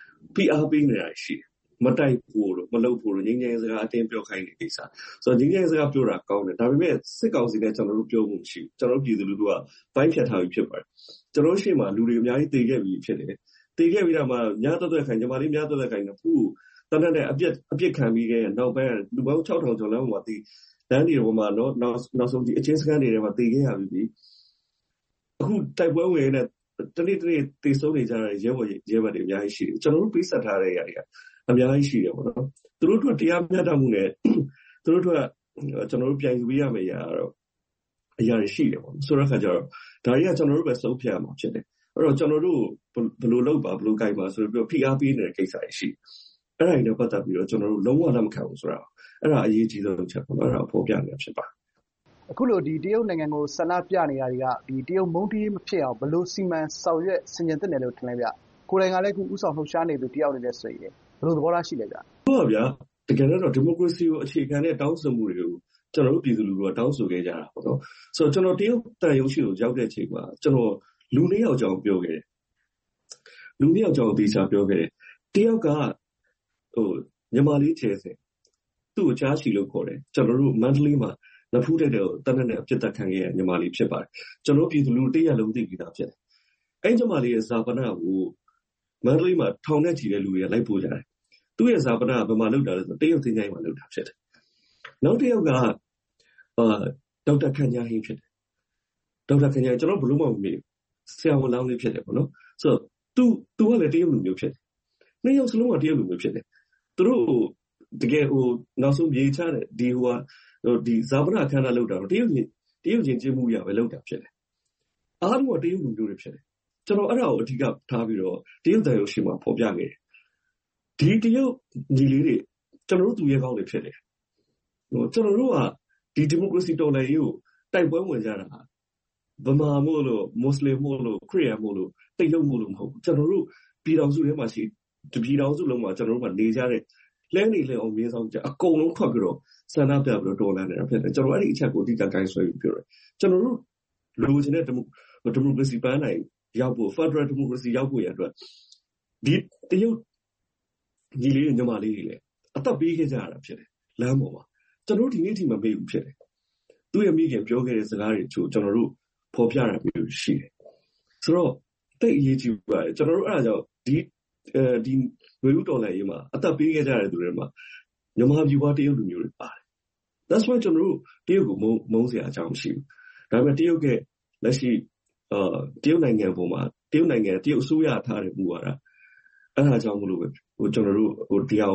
PR ပေးနေတာရှိတယ်မတိုက်ဖို့လို့မလုပ်ဖို့လို့ငြိမ်းချမ်းရေးစကားအတင်းပြောခိုင်းတဲ့ကိစ္စဆိုတော့ငြိမ်းချမ်းရေးစကားပြောတာကောင်းတယ်ဒါပေမဲ့စစ်ကောင်စီနဲ့ကျွန်တော်တို့ပြောဖို့မရှိဘူးကျွန်တော်တို့ပြည်သူလူထုကပိုင်းဖြတ်ထားပြီးဖြစ်ပါတယ်ကျွန်တော်ရှေ့မှာလူတွေအများကြီးတည်ခဲ့ပြီးဖြစ်တယ်တည်ခဲ့ပြီးတော့မှညတော်တဲ့ခိုင်ညီမလေးညတော်တဲ့ခိုင်ကခုတန်းတဲ့အပြစ်ခံပြီးခဲ့နောက်ပိုင်းလူပေါင်း 6,000 ကျော်လောက်မှာဒီလမ်းတွေပေါ်မှာနောက်ဆုံးဒီအချင်းစကန်တွေထဲမှာတည်ခဲ့ရပြီအခုတိုက်ပွဲဝင်နေတဲ့တနေ့တည်ဆုံးနေကြတဲ့ရဲဘော်တွေအများကြီးရှိတယ်ကျွန်တော်တို့ပြဆက်ထားတဲ့နေရာတွေကအများကြီးရှိတယ်ပေါ့နော်သူတို့တို့တရားမျှတမှုနဲ့သူတို့တို့ကျွန်တော်တို့ပြန်ယူပေးရမယ့်အရာတော့အရာရှိတယ်ပေါ့ဆိုတော့ခါကျတော့ဒါတွေကကျွန်တော်တို့ပဲစုပ်ဖြတ်ရမှာဖြစ်တယ်အဲ့တော့ကျွန်တော်တို့ဘယ်လိုလုပ်ပါဘယ်လိုကြိုက်ပါဆိုပြီးတော့ဖိအားပေးနေတဲ့ကိစ္စတွေရှိအဲ့ဒါတွေနဲ့ပတ်သက်ပြီးတော့ကျွန်တော်တို့လုံးဝလက်မခံဘူးဆိုတာအဲ့ဒါအရေးကြီးဆုံးချက်ပေါ့နော်အဲ့ဒါပေါ်ပြနေတာဖြစ်ပါအခုလိုဒီတရုတ်နိုင်ငံကိုဆန္ဒပြနေတာတွေကဒီတရုတ်မုန်းတီးမဖြစ်အောင်ဘယ်လိုစီမံဆောင်ရွက်ဆင်ခြင်သင့်တယ်လို့ထင်လဲဗျကိုယ်တိုင်ကလည်းအခုဥဆောင်လှုပ်ရှားနေသူတယောက်အနေနဲ့ဆိုရင်ဘယ်လိုသဘောထားရှိလဲဗျဟုတ်ပါဗျာတကယ်တော့ဒီမိုကရေစီကိုအခြေခံတဲ့တောင်းဆိုမှုတွေကိုကျွန်တော်တို့ပြည်သူလူထုကတောင်းဆိုခဲ့ကြတာပေါ့နော်ဆိုတော့ကျွန်တော်တရုတ်တန်ရုံရှိကိုရောက်တဲ့အချိန်မှာကျွန်တော်လူနှစ်ယောက်ကြောင်ပြောခဲ့တယ်လူနှစ်ယောက်ကြောင်သေချာပြောခဲ့တယ်တယောက်ကမြန်မာလေးချဲစင်သူ့ကိုကြားရှိလို့ခေါ်တယ်ကျွန်တော်တို့မန္တလေးမှာနဖူးတဲ့တဲ့တနက်နဲ့အပြစ်တက်ခံခဲ့ရမြန်မာလေးဖြစ်ပါတယ်ကျွန်တော်ပြည်သူလူထုတရက်လုံးသိပြီးသားဖြစ်တယ်အဲ့ညီမလေးရဲ့ဇာပနာကိုမန္တလေးမှာထောင်နဲ့ချီတဲ့လူတွေကလိုက်ပို့ကြတယ်သူ့ရဲ့ဇာပနာကဘယ်မှာလောက်တာလဲဆိုတရုတ်စင်ကြိုင်းမှာလောက်တာဖြစ်တယ်နောက်တစ်ယောက်ကဒေါက်တာခန့်ညာဟင်းဖြစ်တယ်ဒေါက်တာခန့်ညာကျွန်တော်ဘလို့မှမမေ့ဆရာဝန်လောင်းလေးဖြစ်တယ်ပေါ့နော်ဆိုတော့သူကလည်းတရုတ်လူမျိုးဖြစ်တယ်နှစ်ယောက်စလုံးကတရုတ်လူမျိုးဖြစ်တယ်သူတို့တကယ်နောက်ဆုံးမြေချတဲ့ဒီဇာပနာခန္ဓာလောက်တာတော့တရုတ်ချင်းကျင်းမှုရပဲလောက်တာဖြစ်တယ်အားလုံးကတရုတ်လူမျိုးတွေဖြစ်တယ်ကျွန်တော်အဲ့ဒါကိုအဓိကထားပြီးတော့တရုတ်တန်ရုံရှိမှာပေါ်ပြခဲ့တယ်ဒီတရုတ်ညီလေးတွေကျွန်တော်တို့သူရဲကောင်းတွေဖြစ်တယ်ကျွန်တော်တို့ကဒီဒီမိုကရေစီတော်လှန်ရေးကိုတိုက်ပွဲဝင်ကြတာဗမာမို့လို့မွတ်စလင်မို့လို့ခရစ်ယာန်မို့လို့တိတ်လုံးမို့လို့မဟုတ်ဘူးကျွန်တော်တို့ပြည်တော်စုထဲမှာရှိတပြည်တော်စုလုံးမှာကျွန်တော်တို့ကနေကြတဲ့လဲနေလဲအောင်မင်းဆောင်ကြအကုန်လုံးခွက်ပြီးတော့ဆန္ဒပြပြီးတော့တော်လှန်နေတာဖြစ်တယ်ကျွန်တော်အဲ့ဒီအချက်ကိုအဓိကကိုင်းဆွဲပြီးပြောတယ်ကျွန်တော်တို့လိုချင်တဲ့ဒီမိုကရေစီပန်းနိုင်ရောက်ဖို့ Federal Democracy ရောက်ဖို့ရအတွက်ဒီတရုတ်ညီလေးညီမလေးတွေလည်းအသက်ပေးခဲ့ကြရတာဖြစ်တယ်လမ်းပေါ်မှာကျွန်တော်တို့ဒီနေ့ထိမမေ့ဘူးဖြစ်တယ်သူ့ရဲ့မိခင်ပြောခဲ့တဲ့စကားတွေချို့ကျွန်တော်တို့ဖော်ပြတာမျိုးရှိတယ်ဆိုတော့တိတ်အရေးကြီးပါတယ်ကျွန်တော်တို့အဲ့ဒါကြောင့်ဒီဝေလူတော်လှန်ရေးမှာအသက်ပေးခဲ့ကြတဲ့သူတွေမှာမြန်မာပြည်ပွားတရုတ်လူမျိုးတွေပါတယ် That's why ကျွန်တော်တို့တရုတ်ကိုမုန်းစရာအကြောင်းမရှိဘူးဒါပေမဲ့တရုတ်ကလက်ရှိတရုတ်နိုင်ငံပေါ်မှာတရုတ်အစိုးရထားတဲ့မူဝါဒအဲ့ဒါကြောင့်မလို့ပဲကျွန်တော်တို့ဒီဟာကိုပဲ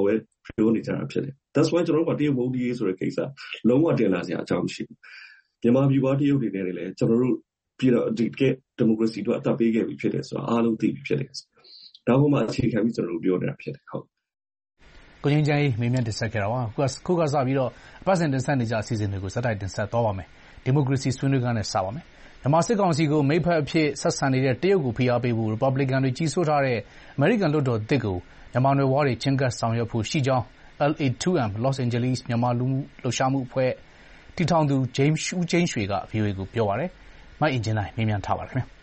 ပြောနေကြတာဖြစ်တယ် That's why ကျွန်တော်တို့ကတရုတ်မုန်းတီးရေးဆိုတဲ့ကိစ္စလုံးဝတင်လာစရာအကြောင်းမရှိဘူးမြန်မာပြည်ပွားတရုတ်တွေနဲ့လည်းကျွန်တော်တို့ပြည်တော့ဒီကဒီမိုကရေစီတို့အသက်ပေးခဲ့ပြီဖြစ်တယ်ဆိုတာအားလုံးသိပြီဖြစ်တယ်ဒါမှမအခြေခံပြီးကျွန်တော်တို့ပြောနေတာဖြစ်တယ်ဟုတ်ကိုချင်းချမ်းမေးမြန်းတင်ဆက်ခဲ့တာပါခုကစပြီးတော့အပတ်စဉ်တင်ဆက်နေကြအစီအစဉ်တွေကိုစတိုက်တင်ဆက်သွားပါမယ်ဒီမိုကရေစီဆွေးနွေးခန်းနဲ့စပါမယ်မြန်မာစစ်ကောင်စီကိုမိတ်ဖက်အဖြစ်ဆက်ဆံနေတဲ့တရုတ်ကိုဖိအားပေးဖို့ Republican တွေကြီးစိုးထားတဲ့ American လွှတ်တော်သစ်ကိုမြန်မာနွယ်ဖွားတွေချင်းကပ်ဆောင်ရွက်ဖို့ရှိကြောင်း LA2M Los Angeles မြန်မာလူမှုလှုပ်ရှားမှုအဖွဲ့တည်ထောင်သူ James ဦးကျင်းရွှေက VOA ကိုပြောပါတယ်။မိုက်အင်ဂျင်နိုင်မေးမြန်းထားပါတယ်ခင်ဗျာ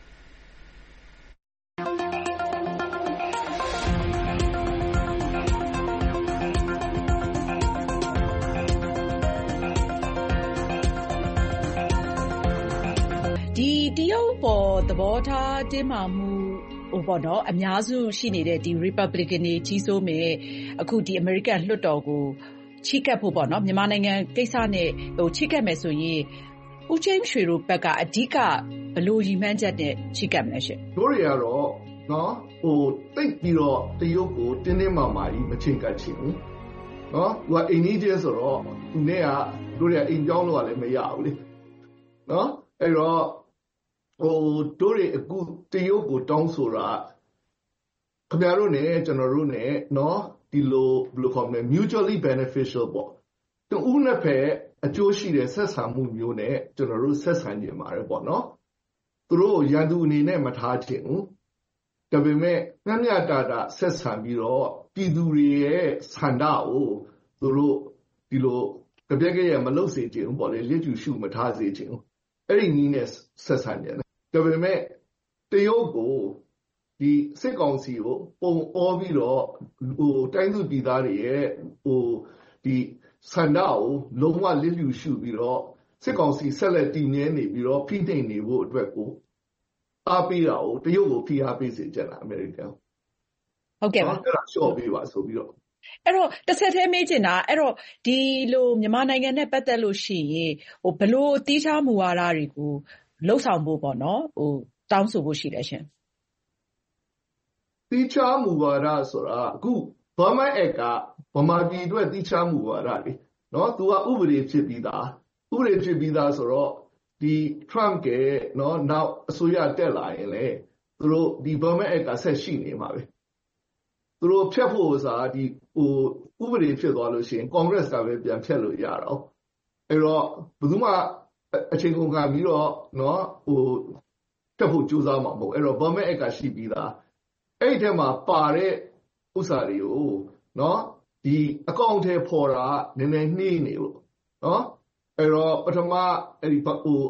တရုတ်ပေါ်သဘောထားတင်းမာမှုပေါ့နော်အများစုရှိနေတဲ့ဒီ Republican တွေကြီးစိုးမဲ့အခုဒီ American လွှတ်တော်ကိုချိကပ်ဖို့ပေါ့နော်မြန်မာနိုင်ငံကိစ္စနဲ့ချိကပ်မယ်ဆိုရင်ဦးချင်းရွှေတို့ဘက်ကအဓိကဘယ်လိုရည်မှန်းချက်နဲ့ချိကပ်မလဲရှင်တို့တွေကတော့နော်တိတ်ပြီးတော့တရုတ်ကိုတင်းတင်းမာမာကြီးမချိကပ်ချင်ဘူးနော်သူကအိမ်ကြီးကျဲဆိုတော့သူနဲ့ကတို့တွေကအိမ်ကြောင်းလို့ကလည်းမရဘူးလေနော်အဲ့တော့တို့တွေအခုတရုတ်ကိုတောင်းဆိုတာခင်ဗျားတို့နဲ့ကျွန်တော်တို့နဲ့နော်ဒီလိုဘယ်လိုခေါ်မလဲ mutually beneficial ပေါ့တူဦးနှစ်ဖက်အကျိုးရှိတဲ့ဆက်ဆံမှုမျိုးနဲ့ကျွန်တော်တို့ဆက်ဆံကြပါတယ်ပေါ့နော်သူတို့ရန်သူအနေနဲ့မထားချင်ဘူးဒါပေမဲ့မျှမျှတတဆက်ဆံပြီးတော့ပြည်သူတွေရဲ့ဆန္ဒကိုသူတို့ဒီလိုကြပြက်ကြရမလုပ်စေချင်ဘူးပေါ့လေလက်ကျူရှုမထားစေချင်ဘူးအဲ့ဒီနည်းနဲ့ဆက်ဆံကြတယ်ဒါပေမဲ့တရုတ်ကိုဒီစစ်ကောင်စီကိုပုံအောပြီးတော့တိုင်းသူပြည်သားတွေရဲ့ဒီဆန္ဒကိုလုံးဝလစ်လျူရှုပြီးတော့စစ်ကောင်စီဆက်လက်တည်မြဲနေပြီးတော့ဖိနှိပ်နေဖို့အတွက်ကိုအားပေးတာကိုတရုတ်ကိုဖိအားပေးစေချင်တာအမေရိကန်ဟုတ်ကဲ့ပါအဲ့ဒါရှော့ပေးပါဆိုပြီးတော့အဲ့တော့တစ်ဆက်တည်းမေးချင်တာအဲ့တော့ဒီလိုမြန်မာနိုင်ငံနဲ့ပတ်သက်လို့ရှိရင်ဘလို့တီးခြားမူဝါဒတွေကိုလှုပ်ဆောင်ဖို့ပေါ့နော်တောင်းဆိုဖို့ရှိတယ်ရှင်တီးခြားမူဝါဒဆိုတာအခု Burma Act ကဗမာပြည်အတွက်တီးခြားမူဝါဒလေနော်သူကဥပဒေဖြစ်ပြီးသားဆိုတော့ဒီ Trump ကနော်နောက်အစိုးရတက်လာရင်လေသူတို့ဒီ Burma Act ကဆက်ရှိနေမှာပဲသူတို့ဖျက်ဖို့ဆိုတာဒီဥပဒေဖြစ်သွားလို့ရှိရင် Congress ကပဲပြန်ဖျက်လို့ရတော့အဲ့တော့ဘယ်သူမှအချိန်ကုန်ခံပြီးတော့နော်တက်ဖို့ကြိုးစားမှာမဟုတ်အဲ့တော့ Burma Act ကရှိပြီးသားအဲ့ဒီထဲမှာပါတဲ့ဥစ္စာတွေကိုနော်ဒီအကောင့်ထဲပေါ်တာနည်းနည်းနှေးနေလို့နော်အဲ့တော့ပထမအဲ့ဒီ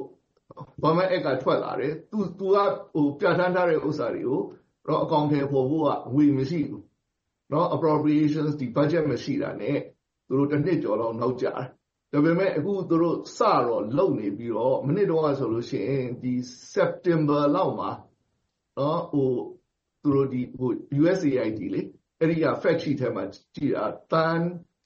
Burma Act ကထွက်လာတယ်သူကပြဋ္ဌာန်းထားတဲ့ဥစ္စာတွေကိုတော့အကောင့်ထဲပေါ်ဖို့ကငွေမရှိဘူးနော် appropriations ဒီ budget မရှိတာ ਨੇ သူတို့တစ်နှစ်ကျော်လောက်နောက်ကျတယ်ဒါပေမဲ့အခုသူတို့စတော့လုံနေပြီးတော့မနစ်တော့ဆိုလို့ရှိရင်ဒီ September လောက်မှာနော်သူတို့ဒီUSAID လေအဲ့ဒီက fact sheet ထဲမှာကြည့်တာတန်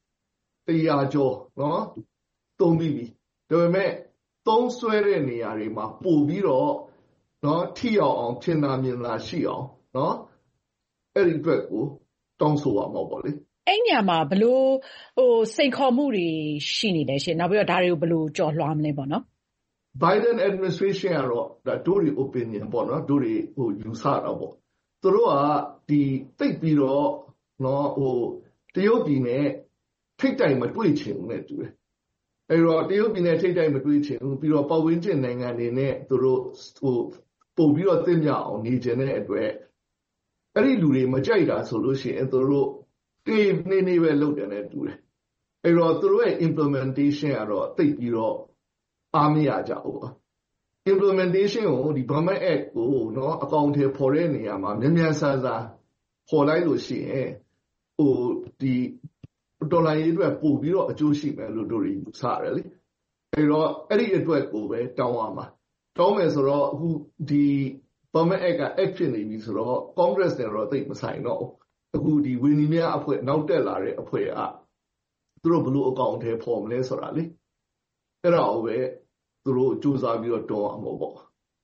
100ကျော်နော်သုံးပြီးပြီဒါပေမဲ့သုံးဆွဲတဲ့နေရာတွေမှာပို့ပြီးတော့နော်ထိရောက်အောင်ထင်သာမြင်သာရှိအောင်နော်အဲ့ဒီအတွက်ကိုတောင်းဆိုရမှာပေါ့လေအဲ့ညမှာဘလို့စိန်ခေါ်မှုတွေရှိနေတယ်ရှင်နောက်ပြီးတော့ဒါတွေကိုဘလို့ကြော်လွှားမလဲပေါ့နော် Biden administration ကတော့ဒါတို့တွေ opinion ပေါ့နော်တို့တွေယူဆတာပေါ့သူတို့ကဒီတိတ်ပြီးတော့နော်တရုတ်ပြည်နဲ့ထိတ်တိုင်မတွေ့ချင်ဘူးနဲ့တူတယ်အဲ့တော့တရုတ်ပြည်နဲ့ထိတ်တိုင်မတွေ့ချင်ဘူးပြီးတော့ပတ်ဝန်းကျင်နိုင်ငံတွေနဲ့သူတို့ပို့ပြီးတော့သိမြအောင်နေချင်တဲ့အတွက်အဲ့ဒီလူတွေမကြိုက်တာဆိုလို့ရှိရင်သူတို့တေးနေပဲလုပ်တယ်နဲ့တူတယ်အဲ့တော့သူတို့ရဲ့ implementation ကတော့တိတ်ပြီးတော့အားမရကြဘူး implementation ကိုဒီ Burma Act ကိုနော်အကောင့်ထဲပေါ်တဲ့နေရာမှာမြန်မြန်ဆန်ဆန်ပေါ်လိုက်လို့ရှိရင်ဒီဒေါ်လာရေးအတွက်ပို့ပြီးတော့အကျိုးရှိမယ်လို့တို့တွေယူဆရတယ်လေအဲ့တော့အဲ့ဒီအတွက်ကိုပဲတောင်းရမှာတောင်းမယ်ဆိုတော့အခုဒီ Burma Act က act ဖြစ်နေပြီဆိုတော့ Congress နဲ့တော့သိမဆိုင်တော့အခုဒီဝင်းနီများအဖွဲ့နောက်တက်လာတဲ့အဖွဲ့ကသူတို့ဘလို့အကောင့်ထဲပေါ်မလဲဆိုတာလေအဲ့ဒါကိုပဲသူတို့စူးစမ်းပြီးတော့တွန်းအောင်ပေါ့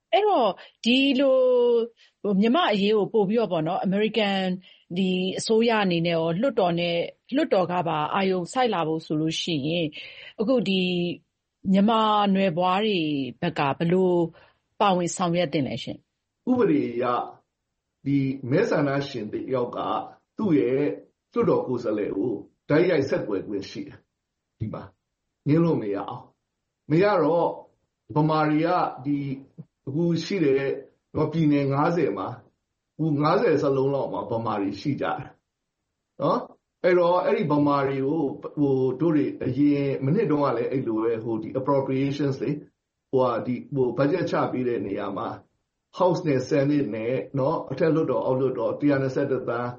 အဲ့တော့ဒီလိုမြန်မာ့အရေးကိုပို့ပြီးတော့ပေါ့နော်အမေရိကန်ဒီအစိုးရအနေနဲ့ရောလွှတ်တော်ကပါအာရုံစိုက်လာဖို့ဆိုလို့ရှိရင်အခုဒီမြန်မာနွယ်ဘွားတွေဘက်ကဘယ်လိုပါဝင်ဆောင်ရွက်တင်လဲရှင်ဥပဒေအရဒီမဲဆန္ဒရှင်တယောက်ကသူ့ရဲ့လွှတ်တော်ကိုယ်စားလှယ်ကိုတိုက်ရိုက်ဆက်သွယ်ခွင့်ရှိတယ်ဒီမှာငင်းလို့မရအောင်မရတော့ဗမာတွေကဒီအခုရှိတဲ့ပြည်နယ်90မှာအခု90စလုံးလောက်မှာဗမာတွေရှိကြတယ်နော်အဲ့တော့အဲ့ဒီဗမာတွေကိုတို့တွေအရင်မိနစ်တုန်းကလည်းအဲ့လိုပဲဒီ appropriations လေbudget ချပေးတဲ့နေရာမှာ House နဲ့ Senate နဲ့နော်အထက်လွှတ်တော်အောက်လွှတ်တော်121တန်းတန်း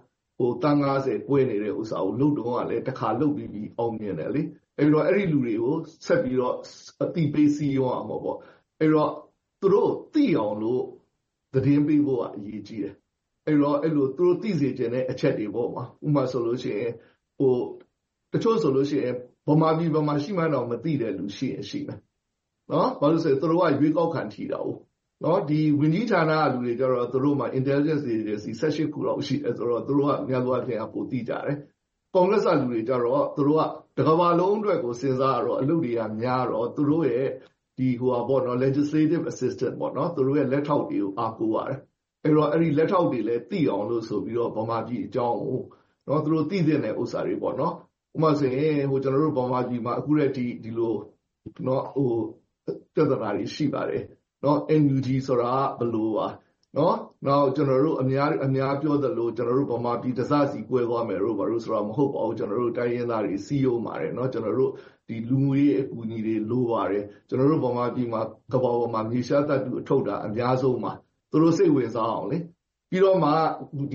50ကွဲနေတဲ့ဥစ္စာကိုလုပ်တော့ကလည်းတစ်ခါလုပ်ပြီးအောင်မြင်တယ်လေအဲ့တော့အဲ့ဒီလူတွေကိုဆက်ပြီးတော့အတိပေးစီရောအောင်ပေါ့အဲ့တော့သူတို့သိအောင်လို့သတင်းပေးဖို့ကအရေးကြီးတယ်အဲ့တော့အဲ့လိုသူတို့သိစေချင်တဲ့အချက်တွေပေါ့မှာဥပမာဆိုလို့ရှိရင်တချို့ဆိုလို့ရှိရင်ဗမာပြည်ဗမာရှိမှတော့မသိတဲ့လူရှိရင်ရှိမယ်နော်ဘာလို့ဆိုသူတို့ကရွေးကောက်ခံထီတာ哦နော်ဒီဝင်ကြီးဌာနကလူတွေကြတော့သူတို့မှာ intelligence agency 18ခုလောက်ရှိတယ်ဆိုတော့သူတို့ကများသောအားဖြင့်ပိုသိကြတယ်ကွန်ဂရက်ကလူတွေကြတော့သူတို့ကတကမ္ဘာလုံးအတွက်ကိုစဉ်းစားရတော့အလုပ်တွေကများတော့သူတို့ရဲ့ဒီပေါ့နော် legislative assistant ပေါ့နော်သူတို့ရဲ့လက်ထောက်တွေကိုအားကိုးရတယ်အဲ့တော့အဲ့ဒီလက်ထောက်တွေလည်းသိအောင်လို့ဆိုပြီးတော့ဗမာပြည်အကြောင်းကိုနော်သူတို့သိတဲ့ဥစ္စာတွေပေါ့နော်ဥပမာဆိုရင်ကျွန်တော်တို့ဗမာပြည်မှာအခုတည်းဒီလိုနော်ပြဿနာတွေရှိပါတယ်နော် NUG ဆိုတာဘယ်လိုပါနော်နောက်ကျွန်တော်တို့အများပြောသလိုကျွန်တော်တို့ဗမာပြည်တစစီကွဲသွားမယ်လို့ဘာလို့ဆိုတာမဟုတ်ပါဘူးကျွန်တော်တို့တိုင်းရင်းသားတွေစီးရုံးပါတယ်နော်ကျွန်တော်တို့ဒီလူငွေအကူအညီတွေလိုပါတယ်ကျွန်တော်တို့ဗမာပြည်မှာကမ္ဘာပေါ်မှာမြေရှားတပ်တူအထုတ်တာအများဆုံးမှာသူတို့စိတ်ဝင်စားအောင်လေပြီးတော့မှဒီ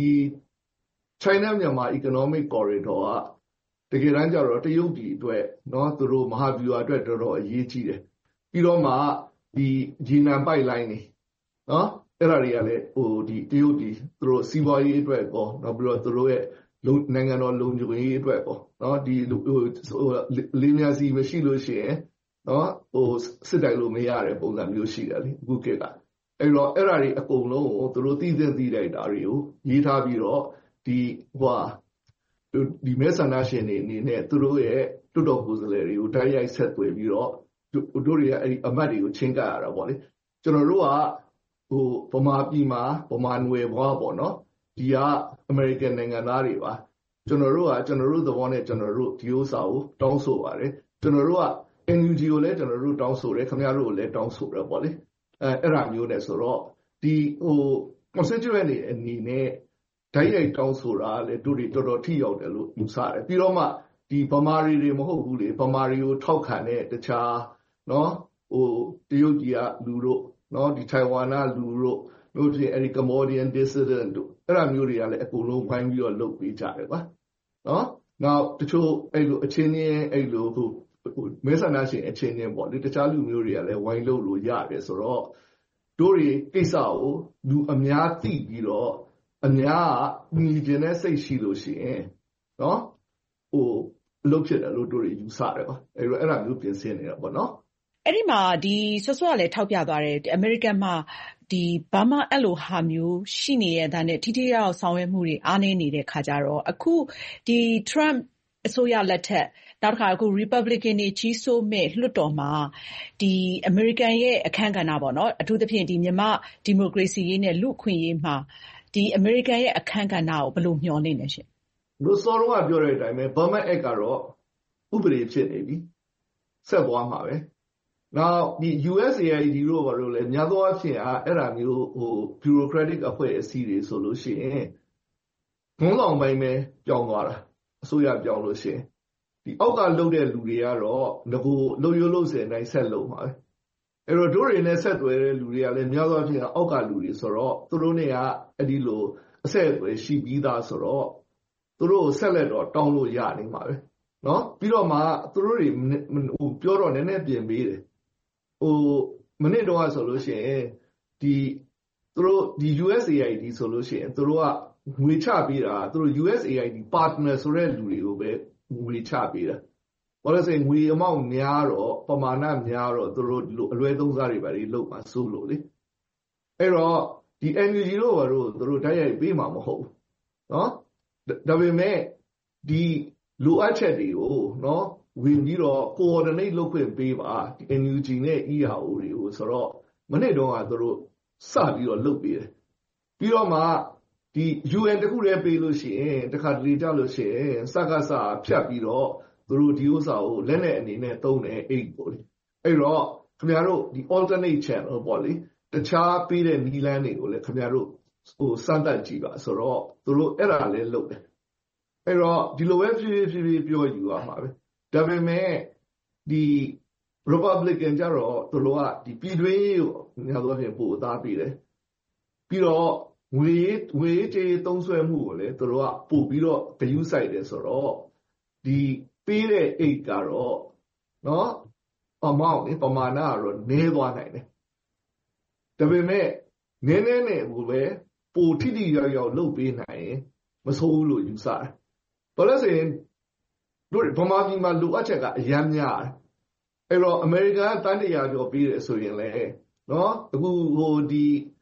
China Myanmar Economic Corridor ကတကယ်တမ်းကျတော့တရုတ်ပြည်အတွက်နော်သူတို့မဟာဗျူဟာအတွက်တော်တော်အရေးကြီးတယ်ပြီးတော့မှဒီဂျီနန်ပိုက်လိုင်းနေနော်အဲ့ဒါတွေကလည်းဒီတရုတ်ပြည်သူတို့စီးပွားရေးအတွက်ပေါ့နောက်ပြီးတော့သူတို့ရဲ့နိုင်ငံတော်လုံခြုံရေးအတွက်ပေါ့နော်ဒီလေးများစီမရှိလို့ရှိရင်နော်စစ်တိုက်လို့မရတဲ့ပုံစံမျိုးရှိတယ်လေအခုခေတ်ကအဲ့တော့အဲ့ဒါတွေအကုန်လုံးကိုသူတို့သိလိုက်တာတွေကိုရေးထားပြီးတော့ဒီမဲဆန္ဒရှင်တွေအနေနဲ့သူတို့ရဲ့တွတ်တော်ကိုယ်စားလှယ်တွေကိုတိုက်ရိုက်ဆက်သွယ်ပြီးတော့တို့တွေကအဲ့ဒီအမတ်တွေကိုချင်းကပ်ရတာပေါ့လေကျွန်တော်တို့ကဗမာပြည်မှာဗမာနွယ်ဘွားပေါ့နော်ဒီကအမေရိကန်နိုင်ငံသားတွေပါကျွန်တော်တို့သဘောနဲ့ကျွန်တော်တို့ဒီဥစ္စာကိုတောင်းဆိုပါတယ်ကျွန်တော်တို့က NUG ကိုလည်းကျွန်တော်တို့တောင်းဆိုတယ်ခင်ဗျားတို့ကိုလည်းတောင်းဆိုတယ်ပေါ့လေအဲ့ဒါမျိုးနဲ့ဆိုတော့ဒီconstituent တွေအနေနဲ့ဓာတ်ရိုက်တောင်းဆိုတာလည်းတို့တွေတော်တော်ထိရောက်တယ်လို့ယူဆတယ်ပြီးတော့မှဒီဗမာတွေမဟုတ်ဘူးလေဗမာတွေကိုထောက်ခံတဲ့တခြားနော်တရုတ်ကြီးကလူတို့နော်ဒီထိုင်ဝမ်ကလူတို့တို့ပြင်အဲ့ဒီ Cambodian dissident တို့အဲ့ဒါမျိုးတွေကလည်းအကုန်လုံးဝိုင်းပြီးတော့လုပ်ပေးကြတယ်ကွာနော်နောက်တချို့အဲ့လိုအချင်းချင်းအဲ့လိုမဲဆန္ဒရှင်အချင်းချင်းပေါ့လေတခြားလူမျိုးတွေကလည်းဝိုင်းလုပ်လို့ရတယ်ဆိုတော့တို့တွေကိစ္စကိုလူအများသိပြီးတော့အများကညီကျင်တဲ့စိတ်ရှိလို့ရှိရင်နော်လုပ်ဖြစ်တယ်လို့တို့တွေယူဆတယ်ကွာအဲ့ဒါမျိုးပြင်ဆင်နေတာပေါ့နော်အဲ့ဒီမှာဒီဆွဆွကလည်းထောက်ပြသွားတယ်အမေရိကန်မှာဒီဘာမှအဲ့လိုဟာမျိုးရှိနေတဲ့ဒါနဲ့ထိထိရောက်ဆောင်ရွက်မှုတွေအားနည်းနေတဲ့ခါကြတော့အခုဒီ Trump အစိုးရလက်ထက်နောက်တစ်ခါအခု Republican တွေကြီးစိုးမဲ့လွှတ်တော်မှာဒီအမေရိကန်ရဲ့အခန်းကဏ္ဍပေါ့နော်အထူးသဖြင့်ဒီမြန်မာဒီမိုကရေစီရေးနဲ့လူ့အခွင့်အရေးမှာဒီအမေရိကန်ရဲ့အခန်းကဏ္ဍကိုဘယ်လိုမျှော်လင့်လဲရှင်လို့စောတော့ပြောတဲ့အတိုင်းပဲ Burma Act ကတော့ဥပဒေဖြစ်နေပြီဆက်သွားမှာပဲနောက်ဒီ USAID တို့ဘာလို့လဲများသောအားဖြင့်အဲ့ဒါမျိုးbureaucratic အဖွဲ့အစည်းတွေဆိုလို့ရှိရင်ဘုံဆောင်ပိုင်းပဲပြောင်းသွားတာအစိုးရပြောင်းလို့ရှိရင်ဒီအောက်ကလှုပ်တဲ့လူတွေကတော့ငကိုလှုပ်လို့စင်တိုင်းဆက်လုပ်မှာပဲအဲ့တော့တို့တွေနဲ့ဆက်သွယ်တဲ့လူတွေကလည်းများသောအားဖြင့်အောက်ကလူတွေဆိုတော့သူတို့နဲ့ကအဲ့ဒီလိုအဆက်အသွယ်ရှိပြီးသားဆိုတော့သူတို့ဆက်လက်တော့တောင်းလို့ရနေမှာပဲနော်ပြီးတော့မှသူတို့တွေပြောတော့နည်းနည်းပြင်ပေးတယ်မနစ်တော့ဆိုလို့ရှိရင်သူတို့ဒီ USAID ဆိုလို့ရှိရင်သူတို့ကငွေချပေးတာသူတို့ USAID partner ဆိုတဲ့လူတွေကိုပဲငွေချပေးတာဘာလို့လဲငွေအမောက်များတော့ပမာဏများတော့သူတို့ဒီလိုအလွဲသုံးစားတွေပါလေလုပ်မှာစိုးလို့လေအဲ့တော့ဒီ NUG တို့ဘာလို့သူတို့တိုက်ရိုက်ပေးမှာမဟုတ်ဘူးနော်ဒါပေမဲ့ဒီလိုအပ်ချက်တွေကိုနော်ဝင်ပြီးတော့ coordinate လုပ်ခွင့်ပေးပါဒီ NUG နဲ့ ERO တွေကိုဆိုတော့မနေ့တုန်းကသူတို့စပြီးတော့လုပ်ပေးတယ်ပြီးတော့မှဒီ UN တခုတည်းပေးလို့ရှိရင်တခါတလေကြလို့ရှိရင်စကစဖြတ်ပြီးတော့သူတို့ဒီဥစ္စာကိုလက်နဲ့အနေနဲ့သုံးတယ်အိတ်ပေါ့လေအဲ့တော့ခင်ဗျားတို့ဒီ alternate channel ပေါ့လေတခြားပေးတဲ့နည်းလမ်းတွေကိုလည်းခင်ဗျားတို့စမ်းသပ်ကြည့်ပါဆိုတော့သူတို့အဲ့ဒါလည်းလုပ်တယ်အဲ့တော့ဒီလိုပဲဖြည်းဖြည်းပြောယူရမှာပဲဒါပေမဲ့ဒီ Republican ကြတော့သူတို့ကဒီပြည်တွင်းရေးကိုများသောအားဖြင့်ပို့အသားပေးတယ်ပြီးတော့ငွေကြေးသုံးစွဲမှုကိုလည်းသူတို့ကပို့ပြီးတော့ဂရုစိုက်တယ်ဆိုတော့ဒီပေးတဲ့အိတ်ကတော့နော်amount ပမာဏကတော့နည်းသွားနိုင်တယ်ဒါပေမဲ့နည်းနဲ့ကိုပဲပိုထိထိရောက်ရောက်လုပ်ပေးနိုင်ရင်မဆိုးဘူးလို့ယူဆတယ်ဘာလို့ဆိုရင်တို့ဗမာပြည်မှာလိုအပ်ချက်ကအများများတယ်အဲ့တော့အမေရိကန်တန်းတရာကျော်ပေးတယ်ဆိုရင်လည်းနော်အခုဒီ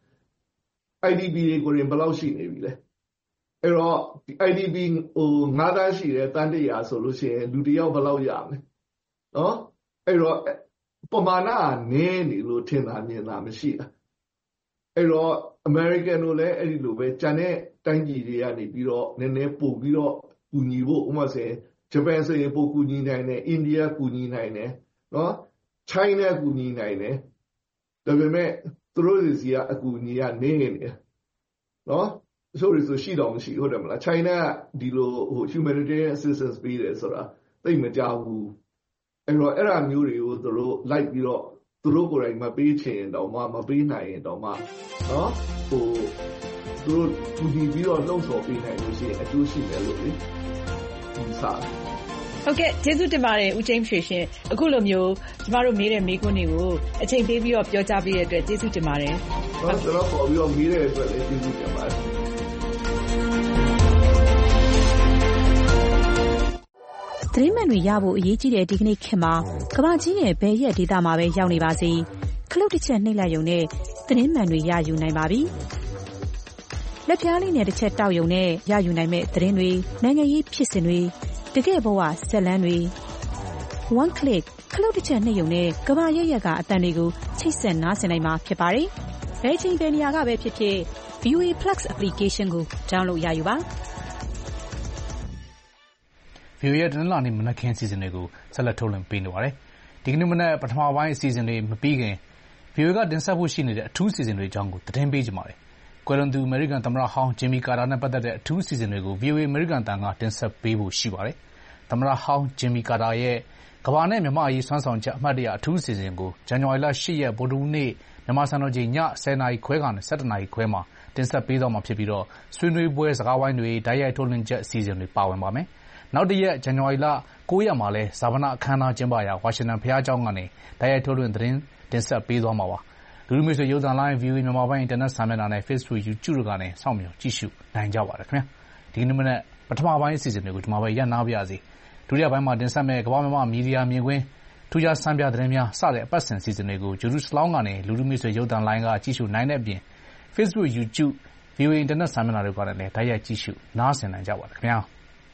IDP တွေကိုရင်ဘယ်လောက်ရှိနေပြီလဲအဲ့တော့ဒီ IDP 9 သန်းရှိတယ်တန်းတရာဆိုလို့ရှိရင်လူတစ်ယောက်ဘယ်လောက်ရမလဲနော်အဲ့တော့ပမာဏနည်းနေလို့ထင်တာမြင်တာမရှိတာအဲ့တော့ American တို့လည်းအဲ့ဒီလိုပဲကြံတဲ့တိုင်းပြည်တွေကနေပြီးတော့နည်းနည်းပို့ပြီးတော့ကူညီဖို့ဥပမာဆိုရင်ဂျပန်ဆိုရင်ပို့ကူညီနိုင်တယ်အိန္ဒိယကူညီနိုင်တယ်နော် China ကူညီနိုင်တယ်ဒါပေမဲ့သူတို့စီကအကူအညီကနေနေတယ်နော်ဆိုရဆိုရှိတော့မရှိဟုတ်တယ်မလား China ဒီလိုhumanitarian assistance ပေးတယ်ဆိုတာသိမကြောက်ဘူးအဲ့တော့အဲ့ဒါမျိုးတွေကိုသူတို့လိုက်ပြီးတော့သူတို့ကိုယ်တိုင်မပေးချင်တော့မှမပေးနိုင်ရင်တော့မှနော်သူတို့ကူညီပြီးတော့လှုံ့ဆော်ပေးနိုင်လို့ရှိရင်အကျိုးရှိတယ်လို့လေဒီစားဟုတ်ကဲ့ကျေးဇူးတင်ပါတယ်ဦးကျင်းရွှေရှင်အခုလိုမျိုးကျမတို့မေးတဲ့မေးခွန်းတွေကိုအချိန်ပေးပြီးတော့ပြောကြားပေးတဲ့အတွက်ကျေးဇူးတင်ပါတယ်ဟုတ်ကျွန်တော်ပေါ်ပြီးတော့မေးတဲ့အတွက်လည်းကျေးဇူးတင်ပါတယ်သတင်းမှန်တွေရဖို့အရေးကြီးတဲ့ဒီကနေ့ခေတ်မှာကမ္ဘာကြီးရဲ့ဘယ်ရက်ဒေသမှာပဲရောက်နေပါစေခလုတ်တစ်ချက်နှိပ်လိုက်ရုံနဲ့သတင်းမှန်တွေရယူနိုင်ပါပြီလက်ပြားလေးနဲ့တစ်ချက်တောက်ရုံနဲ့ရယူနိုင်မဲ့သတင်းတွေနိုင်ငံရေးဖြစ်စဉ်တွေတကယ်ဘဝဇက်လန်းတွေ one click ခလုတ်တစ်ချက်နှိပ်ရုံနဲ့ကမ္ဘာရဲ့ရက်ကအတန်တွေကိုချိတ်ဆက်နားဆင်နိုင်မှာဖြစ်ပါတယ်ဘယ်ချိန်ဘယ်နေရာကပဲဖြစ်ဖြစ် VOA Plus application ကို download ရယူပါ VOA ရဲ့တနင်္လာနေ့မနက်ခင်းစီစဉ်တွေကိုဆက်လက်ထုတ်လွှင့်ပေးနေပါတယ်။ဒီကနေ့မနက်ပထမပိုင်းအစီအစဉ်တွေမပြီးခင် VOA ကတင်ဆက်ဖို့ရှိနေတဲ့အထူးအစီအစဉ်တွေအကြောင်းကိုသတင်းပေးကြပါမယ်။ကွယ်လွန်သူအမေရိကန်သမ္မတဟောင်းဂျင်မီကာတာနဲ့ပတ်သက်တဲ့အထူးအစီအစဉ်တွေကို VOA အမေရိကန်တန်ကတင်ဆက်ပေးဖို့ရှိပါတယ်။သမ္မတဟောင်းဂျင်မီကာတာရဲ့ကမ္ဘာနဲ့မြန်မာအရေးစွမ်းဆောင်ချက်အမှတ်တရအထူးအစီအစဉ်ကိုဇန်နဝါရီလ 8 ရက်ဗုဒ္ဓဟူးနေ့မြန်မာစံတော်ချိန်ည 10 နာရီခွဲကနေ 17 နာရီခွဲမှာတင်ဆက်ပေးသွားမှာဖြစ်ပြီးတော့ဆွေးနွေးပွဲစကားဝိုင်းတွေတိုက်ရိုက်ထုတ်လွှင့်ချက်အစီအစဉ်တွေပါဝင်ပါမယ်။နောက်တစ်ရက်ဇန်နဝါရီလ 9 ရက်မှာလဲဇာပနအခမ်းအနားကျင်းပရာဝါရှင်တန်ဘုရားကျောင်းကနေတိုက်ရိုက်ထုတ်လွှင့်သတင်းတင်ဆက်ပေးသွားမှာပါ။လူလူမျိုးဆွေရုပ်သံလိုင်း VOA မြန်မာပိုင်းအင်တာနက်စာမျက်နှာနဲ့ Facebook YouTube တို့ကနေစောင့်မျှော်ကြည့်ရှုနိုင်ကြပါတယ်ခင်ဗျာ။ဒီကနေ့မနက်ပထမပိုင်းအစီအစဉ်တွေကိုဒီမှာပဲရပ်နားပါရစေ။ဒုတိယပိုင်းမှာတင်ဆက်မယ့်ကမ္ဘာမြန်မာမီဒီယာမြင်ကွင်းထူးခြားစံပြသတင်းများစတဲ့အပတ်စဉ်အစီအစဉ်တွေကိုဂျေရုဆလောင်းကနေလူလူမျိုးဆွေရုပ်သံလိုင်းကကြည့်ရှုနိုင်တဲ့အပြင် Facebook YouTube VOA အင်တာနက်စာမျက်နှာတို့ကနေလည်းတိုက်ရိုက်ကြည့်ရှုနားဆင်နိုင်ကြပါတယ်ခင်ဗျာ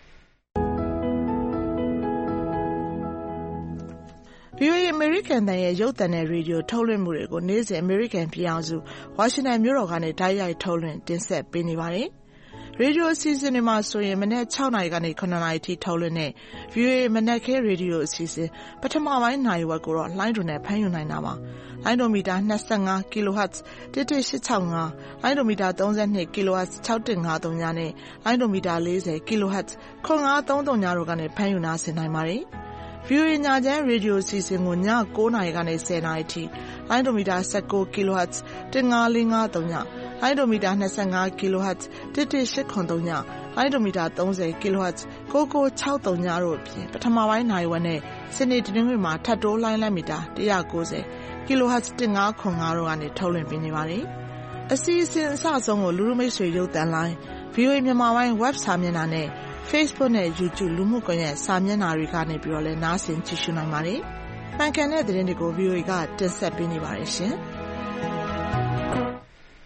။ VOA အမေရိကန်တန်ရဲ့ရုပ်သံနဲ့ရေဒီယိုထုတ်လွှင့်မှုတွေကိုနေ့စဉ်အမေရိကန်ပြည်ထောင်စုဝါရှင်တန်မြို့တော်ကနေတိုက်ရိုက်ထုတ်လွှင့်တင်ဆက်ပေးနေပါတယ်။ရေဒီယိုအစီအစဉ်တွေမှာဆိုရင်မနက် 6 နာရီကနေ 9 နာရီထိထုတ်လွှင့်တဲ့ VOA မနက်ခင်းရေဒီယိုအစီအစဉ်ပထမပိုင်းနာရီဝက်ကိုတော့လိုင်းဒိုနဲ့ဖမ်းယူနိုင်တာပါ။လိုင်းဒိုမီတာ 25 kHz 11865 လိုင်းဒိုမီတာ 32 kHz 6153ညနဲ့လိုင်းဒိုမီတာ 40 kHz 9530ညတို့ကနေဖမ်းယူနားဆင်နိုင်ပါတယ်။ VOA ညချမ်းရေဒီယိုအစီအစဉ်ကိုည 9 နာရီကနေ 10 နာရီထိလိုင်းဒိုမီတာ 19 kHz 15453ညလိုင်းဒိုမီတာ 25 kHz 11883ညလိုင်းဒိုမီတာ 30 kHz 9963ညတို့အပြင်ပထမပိုင်းနိုင်ဝက်နဲ့စနေတနင်္ဂနွေမှာထပ်တိုးလိုင်းလက်မီတာ190 kHz 1505တို့ကနေထုတ်လွှင့်ပေးနေပါတယ်။အစီအစဉ်အစဆုံးကိုလူလူမိတ်ဆွေရုပ်သံလိုင်း VOA မြန်မာပိုင်း web စာမျက်နှာနဲ့ Facebook နဲ့ YouTube လူမှုကွန်ရက်စာမျက်နှာတွေကနေပြီးတော့လည်းနားဆင်ကြည့်ရှုနိုင်ပါတယ်။ မှန်ကန်တဲ့သတင်းတွေကို VOA ကတင်ဆက်ပေးနေပါတယ်ရှင်။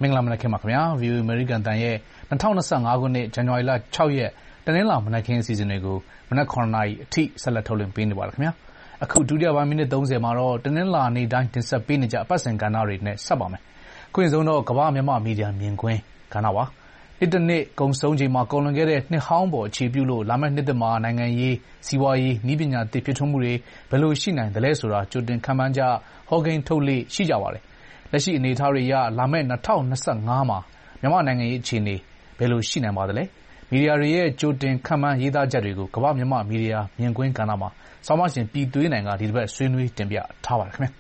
မင်္ဂလာမနက်ခင်းပါခင်ဗျာ View American တန်ရဲ့2025ခုနှစ်ဇန်နဝါရီလ6ရက်တနင်္လာမနက်ခင်းအစီအစဉ်တွေကိုမနက်9:00နာရီအထိဆက်လက်ထုတ်လွှင့်ပေးနေပါတယ်ခင်ဗျာအခုဒုတိယပိုင်းမိနစ်30မှာတော့တနင်္လာနေ့တိုင်းတင်ဆက်ပေးနေကြအပတ်စဉ်ကဏ္ဍတွေနဲ့ဆက်ပါမယ်ခွင့်ဆုံးတော့ကမ္ဘာမြန်မာမီဒီယာမြင်ကွင်းကဏ္ဍပါတစ်နှစ်ကုံဆုံးချိန်မှာကုန်လွန်ခဲ့တဲ့နှစ်ဟောင်းပေါ်အခြေပြုလို့လာမယ့်နှစ်သစ်မှာနိုင်ငံရေးစီးပွားရေးနည်းပညာတည်ဖြစ်ထွန်းမှုတွေဘယ်လိုရှိနိုင်သလဲဆိုတာကြိုတင်ခန့်မှန်းကြဟောကိန်းထုတ်လေရှိကြပါတယ်လက်ရှိအနေအထားတွေအရလာမယ့်2025မှာမြန်မာနိုင်ငံရေးအခြေအနေဘယ်လိုရှိနိုင်ပါသလဲမီဒီယာတွေရဲ့ကြိုတင်ခန့်မှန်းရေးသားချက်တွေကိုကမ္ဘာမြန်မာမီဒီယာမြင်ကွင်းကဏ္ဍမှာဆောင်းပါးရှင်ပြည်သွေးနိုင်ကဒီတစ်ပတ်ဆွေးနွေးတင်ပြထားပါတယ်ခင်ဗျာ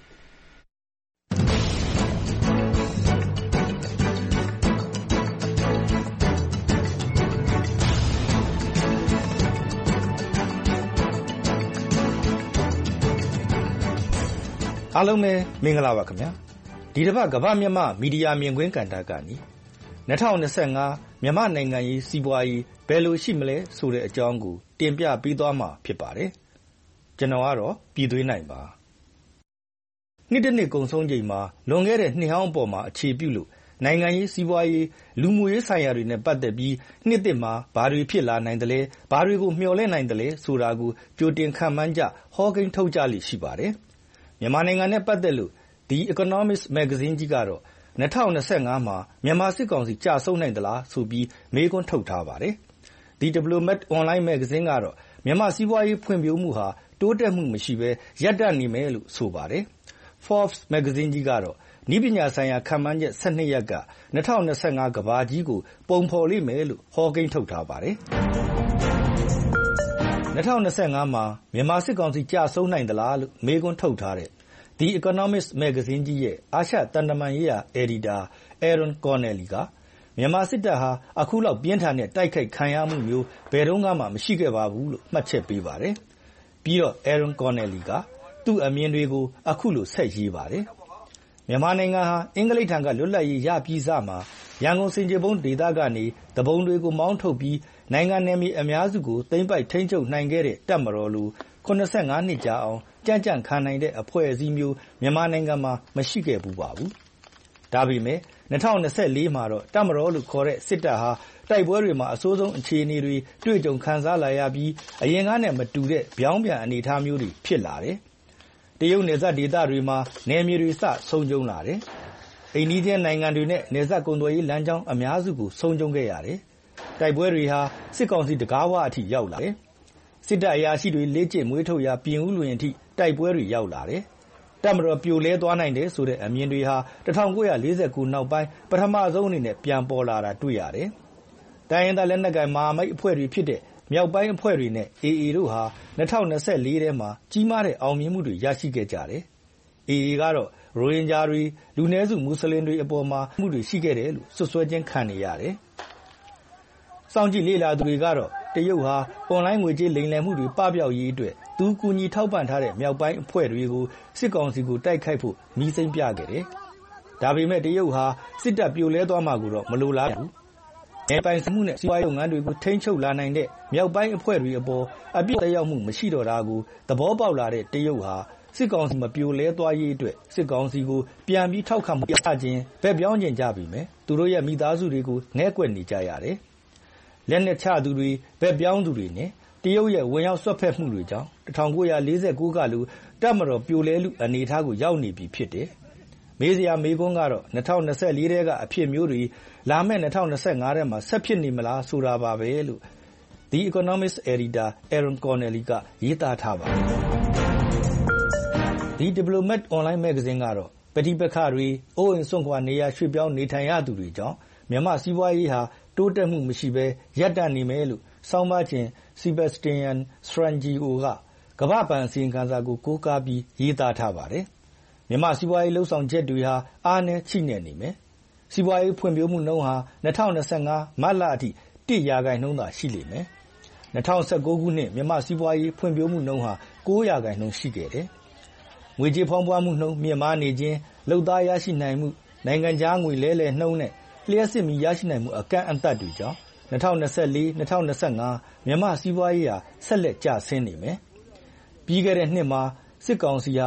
အားလုံးပဲမင်္ဂလာပါခင်ဗျာဒီတစ်ပတ်ကမ္ဘာမြန်မာမီဒီယာမြင်ကွင်းကဏ္ဍကနေ2025မြန်မာနိုင်ငံရေးစီးပွားရေးဘယ်လိုရှိမလဲဆိုတဲ့အကြောင်းကိုတင်ပြပေးသွားမှာဖြစ်ပါတယ်ကျွန်တော်ကတော့ပြည်သွေးနိုင်ပါနှစ်တစ်နှစ်ကုန်ဆုံးချိန်မှာလွန်ခဲ့တဲ့နှစ်ဟောင်းအပေါ်မှာအခြေပြုလို့နိုင်ငံရေးစီးပွားရေးလူမှုရေးဆိုင်ရာတွေနဲ့ပတ်သက်ပြီးနှစ်သစ်မှာဘာတွေဖြစ်လာနိုင်တယ်လဲဘာတွေကိုမျှော်လင့်နိုင်တယ်လဲဆိုတာကိုကြိုတင်ခန့်မှန်းကြဟောကိန်းထုတ်ကြလိမ့်ရှိပါတယ်မြန်မာနိုင်ငံနဲ့ပတ်သက်လို့ The Economist Magazine ကြီးကတော့2025မှာမြန်မာစစ်ကောင်စီကြာဆုံးနိုင်သလားဆိုပြီးမေးခွန်းထုတ်ထားပါတယ်။ The Diplomat Online Magazine ကတော့မြန်မာစီးပွားရေးဖွံ့ဖြိုးမှုဟာတိုးတက်မှုမရှိဘဲရပ်တန့်နေမယ်လို့ဆိုပါတယ်။ Forbes Magazine ကြီးကတော့နည်းပညာဆိုင်ရာခန့်မှန်းချက်12ရက်က2025ကမ္ဘာကြီးကိုပုံဖော်လိမ့်မယ်လို့ဟောကိန်းထုတ်ထားပါတယ်။2025မှာမြန်မာစစ်ကောင်စီကြာဆုံးနိုင်သလားလို့မေးခွန်းထုတ်ထားတဲ့ The Economist Magazine ကြီးရဲ့အာရှတန်တမန်ရေးရာအယ်ဒီတာ Aaron Connelly ကမြန်မာစစ်တပ်ဟာအခုလောက်ပြင်းထန်တဲ့တိုက်ခိုက်ခံရမှုမျိုးဘယ်တော့မှမရှိခဲ့ပါဘူးလို့မှတ်ချက်ပေးပါတယ်။ပြီးတော့ Aaron Connelly ကသူ့အမြင်တွေကိုအခုလိုဆက်ရေးပါတယ်။မြန်မာနိုင်ငံဟာအင်္ဂလိပ်ထံကလွတ်လပ်ရေးရပြီးစမှာရန်ကုန်စင်ကြေဘုံဒေသကနေတပုံတွေကိုမောင်းထုတ်ပြီးနိုင်ငံနယ်မြေအများစုကိုသိမ်းပိုက်ထိန်းချုပ်နိုင်ခဲ့တဲ့တပ်မတော်လို85နှစ်ကြာအောင်ကြံ့ကြံ့ခံနိုင်တဲ့အဖွဲ့အစည်းမျိုးမြန်မာနိုင်ငံမှာမရှိခဲ့ဘူးပါဘူး။ဒါပေမဲ့2024မှာတော့တပ်မတော်လို့ခေါ်တဲ့စစ်တပ်ဟာတိုက်ပွဲတွေမှာအဆိုးဆုံးအခြေအနေတွေတွေ့ကြုံခံစားလာရပြီးအရင်ကနဲ့မတူတဲ့ပြောင်းပြန်အနေအထားမျိုးတွေဖြစ်လာတယ်။တရုတ်နယ်စပ်ဒေသတွေမှာနယ်မြေတွေစဆုံးရှုံးလာတယ်။အိန္ဒိယနိုင်ငံတွေနဲ့နယ်စပ်ကုန်သွယ်ရေးလမ်းကြောင်းအများစုကိုဆုံးရှုံးခဲ့ရတယ်။တိုက်ပွဲတွေဟာစစ်ကောင်စီတကားဝအထိရောက်လာတယ်။စစ်တပ်အရာရှိတွေလေ့ကျင့်မွေးထုတ်ရာပြင်ဦးလွင်အထိတိုက်ပွဲတွေရောက်လာတယ်။တပ်မတော်ပြိုလဲသွားနိုင်တယ်ဆိုတဲ့အမြင်တွေဟာ1949နောက်ပိုင်းပထမဆုံးအနေနဲ့ပြန်ပေါ်လာတာတွေ့ရတယ်။တိုင်းရင်းသားလက်နက်ကိုင်မဟာမိတ်အဖွဲ့တွေဖြစ်တဲ့မြောက်ပိုင်းအဖွဲ့တွေနဲ့ AA တို့ဟာ2024ထဲမှာကြီးမားတဲ့အောင်မြင်မှုတွေရရှိခဲ့ကြတယ်။ AA ကတော့ရိုဟင်ဂျာတွေလူနည်းစုမွတ်စလင်တွေအပေါ်မှာမှုတွေရှိခဲ့တယ်လို့ဆွဆွဲခြင်းခံနေရတယ်။စောင့်ကြည့်လေ့လာသူတွေကတော့တရုတ်ဟာအွန်လိုင်းငွေကြေးလိမ်လည်မှုတွေပပျောက်ရေးအတွက်သူကူညီထောက်ပံ့ထားတဲ့မြောက်ပိုင်းအဖွဲ့တွေကိုစစ်ကောင်စီကိုတိုက်ခိုက်ဖို့မီးစိမ်းပြခဲ့တယ်။ဒါပေမဲ့တရုတ်ဟာစစ်တပ်ပြိုလဲသွားမှာကိုတော့မလိုလားဘူး။နယ်ပိုင်မှုနဲ့စီးပွားရေးလုပ်ငန်းတွေကိုထိန်းချုပ်လာနိုင်တဲ့မြောက်ပိုင်းအဖွဲ့တွေအပေါ်အပြစ်သက်ရောက်မှုမရှိတော့တာကိုသဘောပေါက်လာတဲ့တရုတ်ဟာစစ်ကောင်စီမပြိုလဲသွားရေးအတွက်စစ်ကောင်စီကိုပြန်ပြီးထောက်ခံမှုပြခြင်းဗက်ပြောင်းခြင်းကြပြီမယ်သူတို့ရဲ့မိသားစုတွေကိုငဲ့ကွက်နေကြရတယ်လက်နဲ့ချသူတွေဗက်ပြောင်းသူတွေနဲ့တရုတ်ရဲ့ဝင်ရောက်ဆွတ်ဖက်မှုတွေကြောင့်1949ကလိုတပ်မတော်ပြိုလဲလူအနေအထားကိုရောက်နေပြီဖြစ်တယ်မေးစရာမေးခွန်းကတော့2024ထဲကအဖြစ်မျိုးတွေလာမယ့်2025ထဲမှာဆက်ဖြစ်နေမလားဆိုတာပါပဲလို့ The Economist Editor Aaron Connelly ကရေးသားထားပါတယ် The Diplomat Online Magazine ကတော့ပဋိပက္ခတွေအိုးအိမ်စွန့်ခွာနေရရွှေ့ပြောင်းနေထိုင်ရသူတွေကြောင့်မြန်မာစီးပွားရေးဟာတိုးတက်မှုမရှိဘဲရပ်တန့်နေမယ်လို့ဆောင်းပါးခြင်း Sebastian Strangio ကကမ္ဘာ့ဘဏ်အစီရင်ခံစာကိုကိုးကားပြီးရေးသားထားပါတယ်မြန်မာစီးပွားရေးလှုပ်ဆောင်ချက်တွေဟာအားနည်းချိနဲ့နေမယ်စီးပွားရေးဖွံ့ဖြိုးမှုနှုန်းဟာ2025မတ်လအထိ 1% သာရှိလိမ့်မယ်2019ခုနှစ်မြန်မာစီးပွားရေးဖွံ့ဖြိုးမှုနှုန်းဟာ 9% ရှိခဲ့တယ်ငွေကြေးဖောင်းပွားမှုနှုန်းမြင့်မားနေခြင်းလုပ်သားရရှိနိုင်မှုနိုင်ငံခြားငွေလဲလှယ်နှုန်းနဲ့လျှက်စစ်မီရရှိနိုင်မှုအကန့်အသတ်တွေကြောင့်2024-2025မြန်မာစီးပွားရေးဟာဆက်လက်ကျဆင်းနေမယ်။ပြီးခဲ့တဲ့နှစ်မှာစစ်ကောင်စီဟာ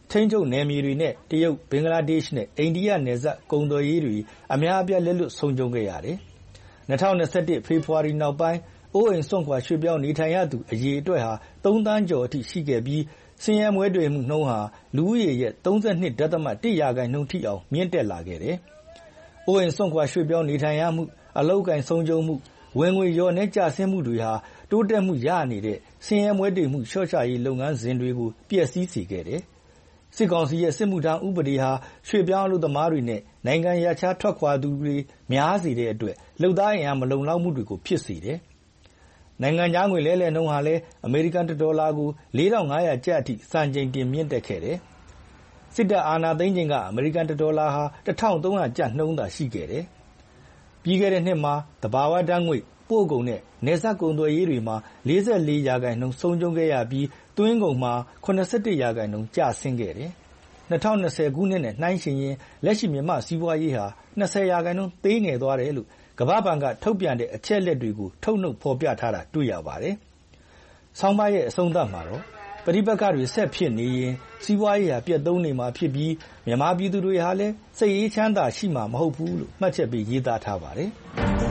ထိန်းချုပ်နယ်မြေတွေနဲ့တရုတ်၊ဘင်္ဂလားဒေ့ရှ်နဲ့အိန္ဒိယနယ်စပ်ကုန်သွယ်ရေးတွေအများအပြားလက်လွတ်ဆုံးရှုံးခဲ့ရတယ်။2021ဖေဖော်ဝါရီနောက်ပိုင်းအိုးအိမ်စွန့်ခွာရွှေ့ပြောင်းနေထိုင်ရသူအရေအတွက်ဟာ3 သန်းကျော်အထိရှိခဲ့ပြီးဆင်းရဲမွဲတေမှုနှုန်းဟာလူဦးရေရဲ့ 32.1% ထိအောင်မြင့်တက်လာခဲ့တယ်။အိုးအိမ်စွန့်ခွာရွှေ့ပြောင်းနေထိုင်ရမှုအလုပ်အကိုင်ဆုံးရှုံးမှုဝင်ငွေလျော့နည်းကျဆင်းမှုတွေဟာတိုးတက်မှုရနေတဲ့ဆင်းရဲမွဲတေမှုလျှော့ချရေးလုပ်ငန်းစဉ်တွေကိုပျက်စီးစေခဲ့တယ်။စစ်ကောင်စီရဲ့စစ်မှုထမ်းဥပဒေဟာရွှေ့ပြောင်းအလုပ်သမားတွေနဲ့နိုင်ငံရပ်ခြားထွက်ခွာသူတွေများစေတဲ့အတွက်လုပ်သားအင်အားမလုံလောက်မှုတွေကိုဖြစ်စေတယ်။နိုင်ငံခြားငွေလဲလှယ်နှုန်းဟာလည်းအမေရိကန်ဒေါ်လာကို4,500ကျပ်အထိစံချိန်တင်မြင့်တက်ခဲ့တယ်။စစ်တပ်အာဏာသိမ်းချိန်ကအမေရိကန်ဒေါ်လာဟာ1,300ကျပ်နှုန်းသာရှိခဲ့တယ်။ပြီးခဲ့တဲ့နှစ်မှာသဘာဝဓာတ်ငွေပို့ကုန်နဲ့နယ်စပ်ကုန်သွယ်ရေးတွေမှာ44% ဆုံးရှုံးခဲ့ရပြီးသွင်းကုန်မှာ81% ကျဆင်းခဲ့တယ်။2020ခုနှစ်နဲ့နှိုင်းယှဉ်ရင်လက်ရှိမြန်မာစီးပွားရေးဟာ20% သေးငယ်သွားတယ်လို့ကမ္ဘာ့ဘဏ်ကထုတ်ပြန်တဲ့အချက်အလက်တွေကိုထုတ်နှုတ်ဖော်ပြထားတာတွေ့ရပါတယ်။ဆောင်းပါးရဲ့အဆုံးသတ်မှာတော့ပဋိပက္ခတွေဆက်ဖြစ်နေရင်စီးပွားရေးဟာပျက်သုဉ်းနေမှာဖြစ်ပြီးမြန်မာပြည်သူတွေဟာလည်းစိတ်အေးချမ်းသာရှိမှာမဟုတ်ဘူးလို့မှတ်ချက်ပေးရေးသားထားပါတယ်။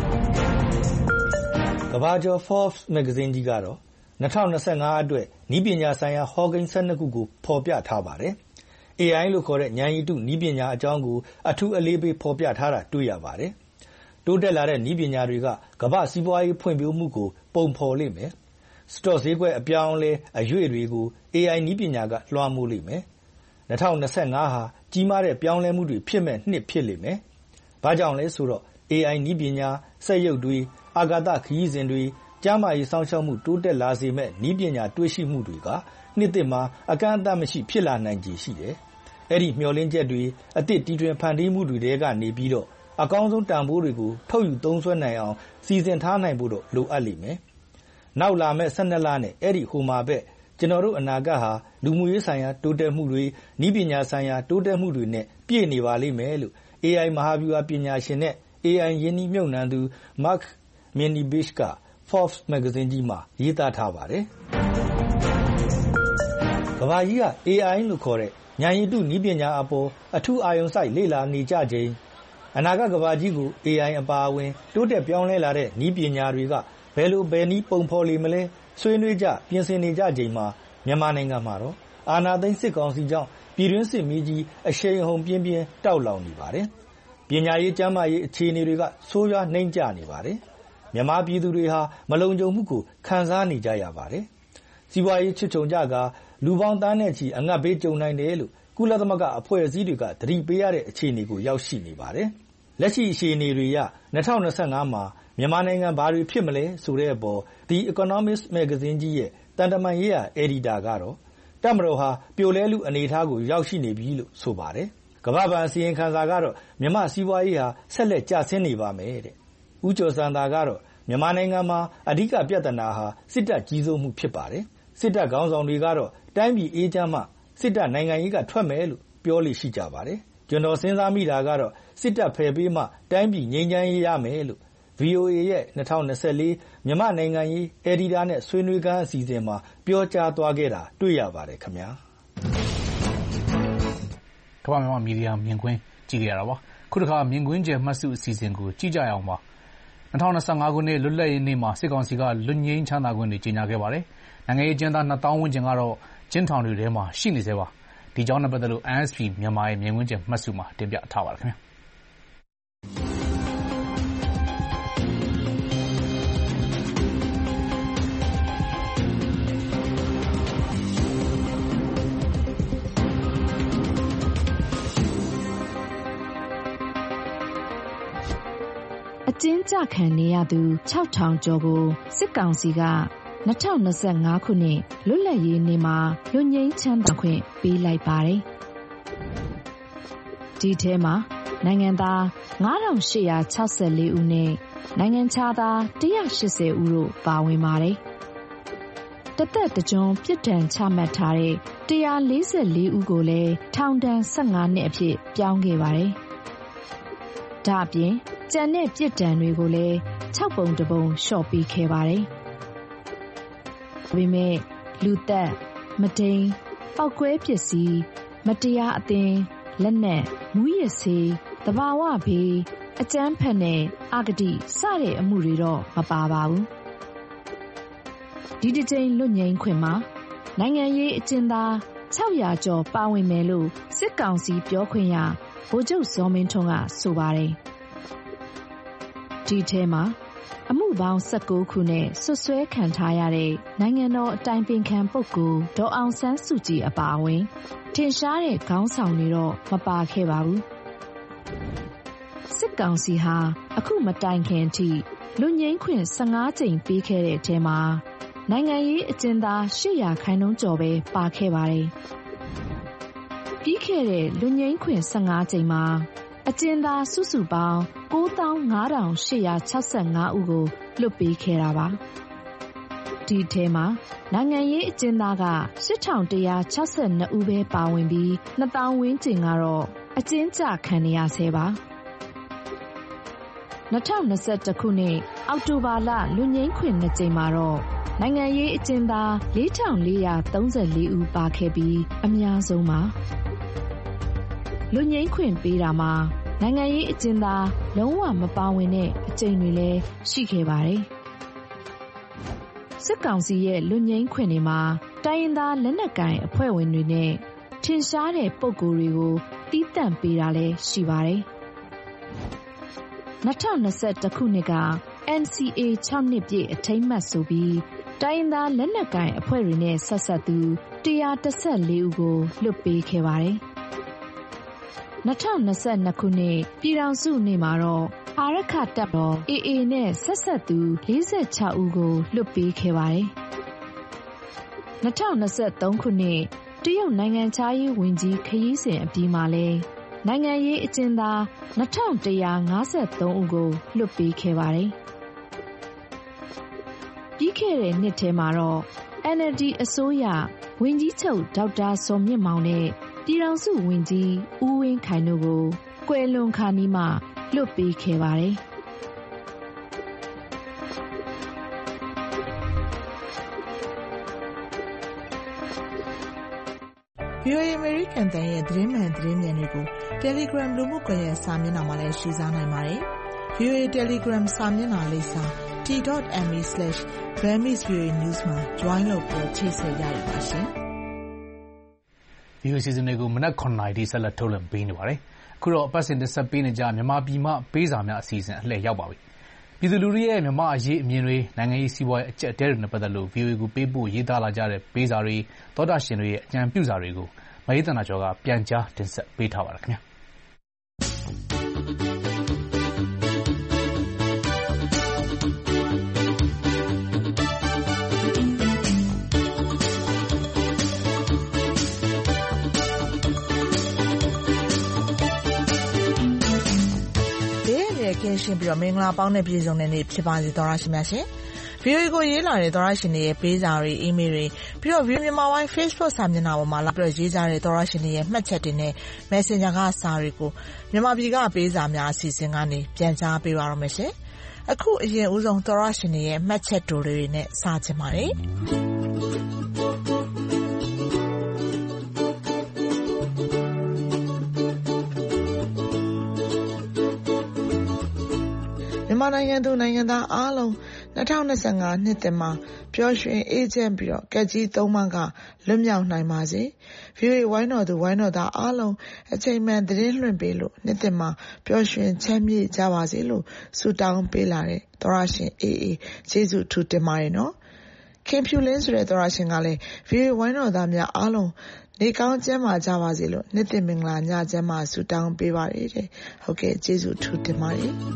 ကမ္ဘာကျော် Forbes မဂ္ဂဇင်းကြီးကတော့2025အတွက်နည်းပညာဆိုင်ရာဟောကိန်း12ခုကိုဖော်ပြထားပါတယ်။ AI လို့ခေါ်တဲ့ဉာဏ်ရည်တုနည်းပညာအကြောင်းကိုအထူးအလေးပေးဖော်ပြထားတာတွေ့ရပါတယ်။တိုးတက်လာတဲ့နည်းပညာတွေကကမ္ဘာစီးပွားရေးဖွံ့ဖြိုးမှုကိုပုံဖော်လိမ့်မယ်။ စတော့ဈေးကွက်အပြောင်းအလဲအရွေ့တွေကို AI နည်းပညာကလွှမ်းမိုးလိမ့်မယ်။2025ဟာကြီးမားတဲ့ပြောင်းလဲမှုတွေဖြစ်မဲ့နှစ်ဖြစ်လိမ့်မယ်။ဘာကြောင့်လဲဆိုတော့ AI နည်းပညာစက်ရုပ်တွေအာကာသခရီးစဉ်တွေကျန်းမာရေးစောင့်ရှောက်မှုတိုးတက်လာစေမဲ့နည်းပညာတွေ့ရှိမှုတွေကနှစ်သစ်မှာအကန့်အသတ်မရှိဖြစ်လာနိုင်ခြေရှိတယ်။အဲ့ဒီမျှော်လင့်ချက်တွေအသစ်တီထွင်ဖန်တီးမှုတွေတဲကနေပြီးတော့အကောင်းဆုံးတန်ဖိုးတွေကိုထုတ်ယူသုံးစွဲနိုင်အောင်စီစဉ်ထားနိုင်ဖို့တော့လိုအပ်လိမ့်မယ်။နောက်လာမဲ့12လနဲ့အဲ့ဒီဟိုမှာဘက်ကျွန်တော်တို့အနာဂတ်ဟာလူမှုရေးဆိုင်ရာတိုးတက်မှုတွေနည်းပညာဆိုင်ရာတိုးတက်မှုတွေနဲ့ပြည့်နေပါလိမ့်မယ်လို့ AI မဟာဗျူဟာပညာရှင်နဲ့ AI ယင်းနှိမ့်မြုပ်နှံသူ Mark Minebish က Forbes မဂ္ဂဇင်းကြီးမှာရေးသားထားပါတယ်။ကမ္ဘာကြီးက AI လို့ခေါ်တဲ့ဉာဏ်ရည်တုနည်းပညာအပေါ်အထူးအာရုံစိုက်လေ့လာနေကြချိန်အနာဂတ်ကမ္ဘာကြီးကို AI အပါအဝင်တိုးတက်ပြောင်းလဲလာတဲ့နည်းပညာတွေကဘယ်နည်းပုံဖော်လိမ့်မလဲဆွေးနွေးကြပြင်ဆင်နေကြချိန်မှာမြန်မာနိုင်ငံမှာတော့အာဏာသိမ်းစစ်ကောင်စီကြောင့်ပြည်တွင်းစစ်မီးကြီးအရှိန်အဟုန်ပြင်းပြင်းတောက်လောင်နေပါတယ်။ပညာရေးကျန်းမာရေးအခြေအနေတွေကဆိုးရွားနှိမ့်ကျနေပါတယ်။မြန်မာပြည်သူတွေဟာမလုံခြုံမှုကိုခံစားနေကြရပါတယ်။စီးပွားရေးချွတ်ချုံကြကလူပေါင်းတန်းနဲ့ချီအငတ်ဘေးကြုံနိုင်တယ်လို့ကုလသမဂ္ဂအဖွဲ့အစည်းတွေကသတိပေးရတဲ့အခြေအနေကိုရောက်ရှိနေပါတယ်။လက်ရှိအခြေအနေတွေရ2025မှာမြန်မာနိုင်ငံဘာတွေဖြစ်မလဲဆိုတဲ့အပေါ် The Economist မဂ္ဂဇင်းကြီးရဲ့တန်တမာရေးရာအယ်ဒီတာကတော့တပ်မတော်ဟာပြိုလဲလူအနေအထားကိုရောက်ရှိနေပြီလို့ဆိုပါတယ်။ကမ္ဘာ့ဘဏ်အစီရင်ခံစာကတော့မြန်မာစီးပွားရေးဟာဆက်လက်ကျဆင်းနေပါမယ်တဲ့။ဦးကျော်စံသာကတော့မြန်မာနိုင်ငံမှာအဓိကပြဿနာဟာစစ်တပ်ကြီးစိုးမှုဖြစ်ပါတယ်။စစ်တပ်ခေါင်းဆောင်တွေကတော့တိုင်းပြည်အေးချမ်းမှစစ်တပ်နိုင်ငံရေးကထွက်မယ်လို့ပြောလို့ရှိကြပါတယ်။ကျွန်တော်စဉ်းစားမိတာကတော့စစ်တပ်ဖယ်ပေးမှတိုင်းပြည်ငြိမ်းချမ်းရေးရမယ်လို့ VOA ရဲ့2024မြန်မာနိုင်ငံရေးအယ်ဒီတာနဲ့ဆွေးနွေးခန်းအစီအစဉ်မှာပြောကြားသွားခဲ့တာတွေ့ရပါတယ်ခင်ဗျာ။ကမ္ဘာမြန်မာမီဒီယာမြင်ကွင်းကြည့်ကြရတာပါ။ခုတစ်ခါမြင်ကွင်းကျယ်မှတ်စုအစီအစဉ်ကိုကြည့်ကြရအောင်ပါ။2025ခုနှစ်လွတ်လပ်ရေးနေ့မှာစစ်ကောင်စီကလွတ်ငြိမ်းချမ်းသာခွင့်တွေကြေညာခဲ့ပါတယ်။နိုင်ငံရေးကျင်းသား2000ဝန်းကျင်ကတော့ကျင်းထောင်တွေထဲမှာရှိနေသေးပါ။ဒီကြောင်းနဲ့ပတ်သက်လို့ NSP မြန်မာရဲ့မြင်ကွင်းကျယ်မှတ်စုမှာတင်ပြထားပါတယ်ခင်ဗျာ။အကျဉ်းချခံနေရသူ6000ကျော်ကိုစစ်ကောင်စီက2025ခုနှစ်လွတ်လပ်ရေးနေ့မှာလွတ်ငြိမ်းချမ်းသာခွင့်ပေးလိုက်ပါတယ်။ဒီထဲမှာနိုင်ငံသား9864ဦးနဲ့နိုင်ငံခြားသား180ဦးတို့ပါဝင်ပါတယ်။တသက်တကျွန်းပြစ်ဒဏ်ချမှတ်ထားတဲ့144ဦးကိုလည်းထောင်ဒဏ်15နှစ်အဖြစ်ပြောင်းခဲ့ပါတယ်။ဒါ့အပြင်ကျန်တဲ့ပြစ်ဒဏ်တွေကိုလည်း6ပုံတစ်ပုံလျှော့ပေးခဲ့ပါတယ်။ဒါပေမဲ့လူသက်မဒိန်ပောက်ကွဲပစ္စည်းမတရားအသင်း၊လက်နက်၊မူးယစ်ဆေး၊သဘာဝဘေး၊အကြမ်းဖက်နဲ့အဂတိစတဲ့အမှုတွေတော့မပါပါဘူး။ဒီတစ်ကြိမ်လွတ်ငြိမ်းခွင့်မှာနိုင်ငံရေးအကျဉ်းသား600ကျော်ပါဝင်မယ်လို့စစ်ကောင်စီပြောခွင့်ရဗိုလ်ချုပ်ဇော်မင်းထွန်းကဆိုပါတယ်။ဒီထဲမှာအမှုပေါင်း19ခုနဲ့ဆွဆွဲခံထားရတဲ့နိုင်ငံတော်အတိုင်ပင်ခံပုဂ္ဂိုလ်ဒေါ်အောင်ဆန်းစုကြည်အပါအဝင်ထင်ရှားတဲ့ခေါင်းဆောင်တွေတော့မပါခဲ့ပါဘူး။စစ်ကောင်စီဟာအခုမတိုင်ခင်အထိလွတ်ငြိမ်းခွင့်15ကြိမ်ပေးခဲ့တဲ့အထဲမှာနိုင်ငံရေးအကျဉ်းသား800%ကျော်ပဲပါခဲ့ပါတယ်။ပြီးခဲ့တဲ့လွတ်ငြိမ်းခွင့်15ကြိမ်မှာအကျဉ်းသားစုစုပေါင်း95,865 ဦးကိုလွတ်ပေးခဲ့တာပါ။ဒီထဲမှာနိုင်ငံရေးအကျဉ်းသားက8,162 ဦးပဲပါဝင်ပြီး2,000 ဝန်းကျင်ကတော့အကျဉ်းကျခံနေရဆဲပါ။2021ခုနှစ်အောက်တိုဘာလလွတ်ငြိမ်းခွင့်2ကြိမ်မှာတော့နိုင်ငံရေးအကျဉ်းသား4,434 ဦးပါခဲ့ပြီးအများဆုံးပါ။လွတ်ငြိမ်းခွင့်ပေးတာမှာနိုင်ငံရေးအကျဉ်းသားလုံးဝမပါဝင်တဲ့အကြိမ်တွေလည်းရှိခဲ့ပါတယ်။စစ်ကောင်စီရဲ့လွတ်ငြိမ်းခွင့်တွေမှာတိုင်းရင်းသားလက်နက်ကိုင်အဖွဲ့ဝင်တွေနဲ့ထင်ရှားတဲ့ပုဂ္ဂိုလ်တွေကိုတီးသန့်ပေးတာလည်းရှိပါတယ်။2021ခုနှစ်က NCA 6နှစ်ပြည့်အထိမ်းအမှတ်ဆိုပြီးတိုင်းရင်းသားလက်နက်ကိုင်အဖွဲ့တွေနဲ့ဆက်စပ်သူ114ဦးကိုလွှတ်ပေးခဲ့ပါတယ်။2022ခုနှစ်ပြည်ထောင်စုနေ့မှာတော့အာရခတပ်တော် AA နဲ့ဆက်စပ်သူ46ဦးကိုလွှတ်ပေးခဲ့ပါတယ်။2023ခုနှစ်တရုတ်နိုင်ငံခြားရေးဝန်ကြီးခရီးစဉ်အပြီးမှာလဲနိုင်ငံရေးအကျဉ်းသား2153ဦးကိုလွှတ်ပေးခဲ့ပါတယ်။ပြီးခဲ့တဲ့နှစ်ထဲမှာတော့ NLD အစိုးရဝန်ကြီးချုပ်ဒေါက်တာဇော်မြင့်မောင်နဲ့ပြည်ထောင်စုဝန်ကြီးဦးဝင်းခိုင်တို့ကိုကွယ်လွန်ခါနီးမှလွတ်ပေးခဲ့ပါတယ်။ VOA အမေရိကန်တန်ရဲ့သတင်းမှန်သတင်းမြန်တွေကို Telegram လူမှုကွန်ရက်စာမျက်နှာမှာလည်းရှင်းစားနိုင်ပါတယ်။ VOA Telegram စာမျက်နှာလိပ်စာ t.me/Burmese-VOA-news မှာ join လုပ်ပြီးချိတ်ဆက်ရပါရှင်။ VOA စီစဉ်တွေကိုမနက်9:00 နာရီထိဆက်လက်ထုတ်လွှင့်ပေးနေပါတယ်။အခုတော့အပတ်စဉ်တင်ဆက်ပေးနေကြမြန်မာပြည်မှပေးစာများအစီအစဉ်အလှည့်ရောက်ပါပြီ။ပြည်သူလူထုရဲ့မြန်မာအရေးအမြင်တွေနိုင်ငံရေးစီးပွားရေးအကျပ်အတည်းတွေနဲ့ပတ်သက်လို့ VOA ကိုပေးပို့ရေးသားလာကြတဲ့ပေးစာတွေသောတာရှင်တွေရဲ့အကြံပြုစာတွေကိုမအေးသန္တာကျော်ကပြန်ကြားတင်ဆက်ပေးထားပါတယ်ခင်ဗျာ။ကင်းရှင်းပြီးတော့မင်္ဂလာပေါင်းနဲ့ပြည့်စုံတဲ့နေ့ဖြစ်ပါစေသောရရှိမြရှင်။ VOA ကိုရေးလာတဲ့သောရရှင်တွေရဲ့ပေးစာတွေအီးမေးလ်တွေပြီးတော့ VOA မြန်မာပိုင်း Facebook စာမျက်နှာပေါ်မှာလာပြီးတော့ရေးကြတဲ့သောရရှင်တွေရဲ့မှတ်ချက်တွေနဲ့ Messenger ကစာတွေကိုမြန်မာပြည်ကပေးစာများအစီအစဉ်ကနေပြန်ကြားပေးပါရမယ်ရှင်။အခုအရင်ဦးဆုံးသောရရှင်တွေရဲ့မှတ်ချက်တိုတွေနဲ့စချင်ပါတယ်။မြန်မာနိုင်ငံသူနိုင်ငံသားအားလုံး2025နှစ်သစ်မှာပျော်ရွှင်အေးချမ်းပြီးတော့ကက်ကြီး3ပါးကလွတ်မြောက်နိုင်ပါစေ။ VOA ဝိုင်းတော်သူဝိုင်းတော်သားအားလုံးအချိန်မှန်သတင်းလွှင့်ပေးလို့နှစ်သစ်မှာပျော်ရွှင်ချမ်းမြေ့ကြပါစေလို့ဆုတောင်းပေးလာတဲ့သောရရှင်အေးကျေးဇူးထူးတင်ပါတယ်နော်။ခင်ဖြူလင်းဆိုတဲ့သောရရှင်ကလည်း VOA ဝိုင်းတော်သားများအားလုံးနေကောင်းကျန်းမာကြပါစေလို့နှစ်သစ်မင်္ဂလာညချမ်းမှာဆုတောင်းပေးပါတယ်တဲ့။ဟုတ်ကဲ့ကျေးဇူးထူးတင်ပါတယ်။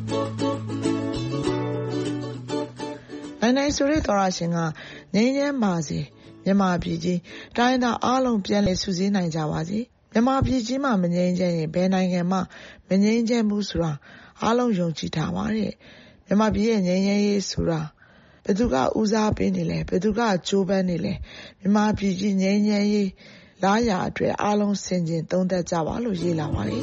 နိုင်ဆိုတဲ့သောရရှင်ကငြိမ်းချမ်းပါစေမြန်မာပြည်ကြီးတိုင်းသားအားလုံးပြန်လည်စုစည်းနိုင်ကြပါစေမြန်မာပြည်ကြီးမှာမငြိမ်းချမ်းရင်ဘယ်နိုင်ငံမှမငြိမ်းချမ်းဘူးဆိုတာအားလုံးယုံကြည်ထားပါတဲ့မြန်မာပြည်ရဲ့ငြိမ်းချမ်းရေးဆိုတာဘယ်သူကဦးစားပေးနေလဲဘယ်သူကကြိုးပမ်းနေလဲမြန်မာပြည်ကြီးငြိမ်းချမ်းရေးလားရာအတွက်အားလုံးဆင်ခြင်သုံးသပ်ကြပါလို့ရေးလာပါတယ်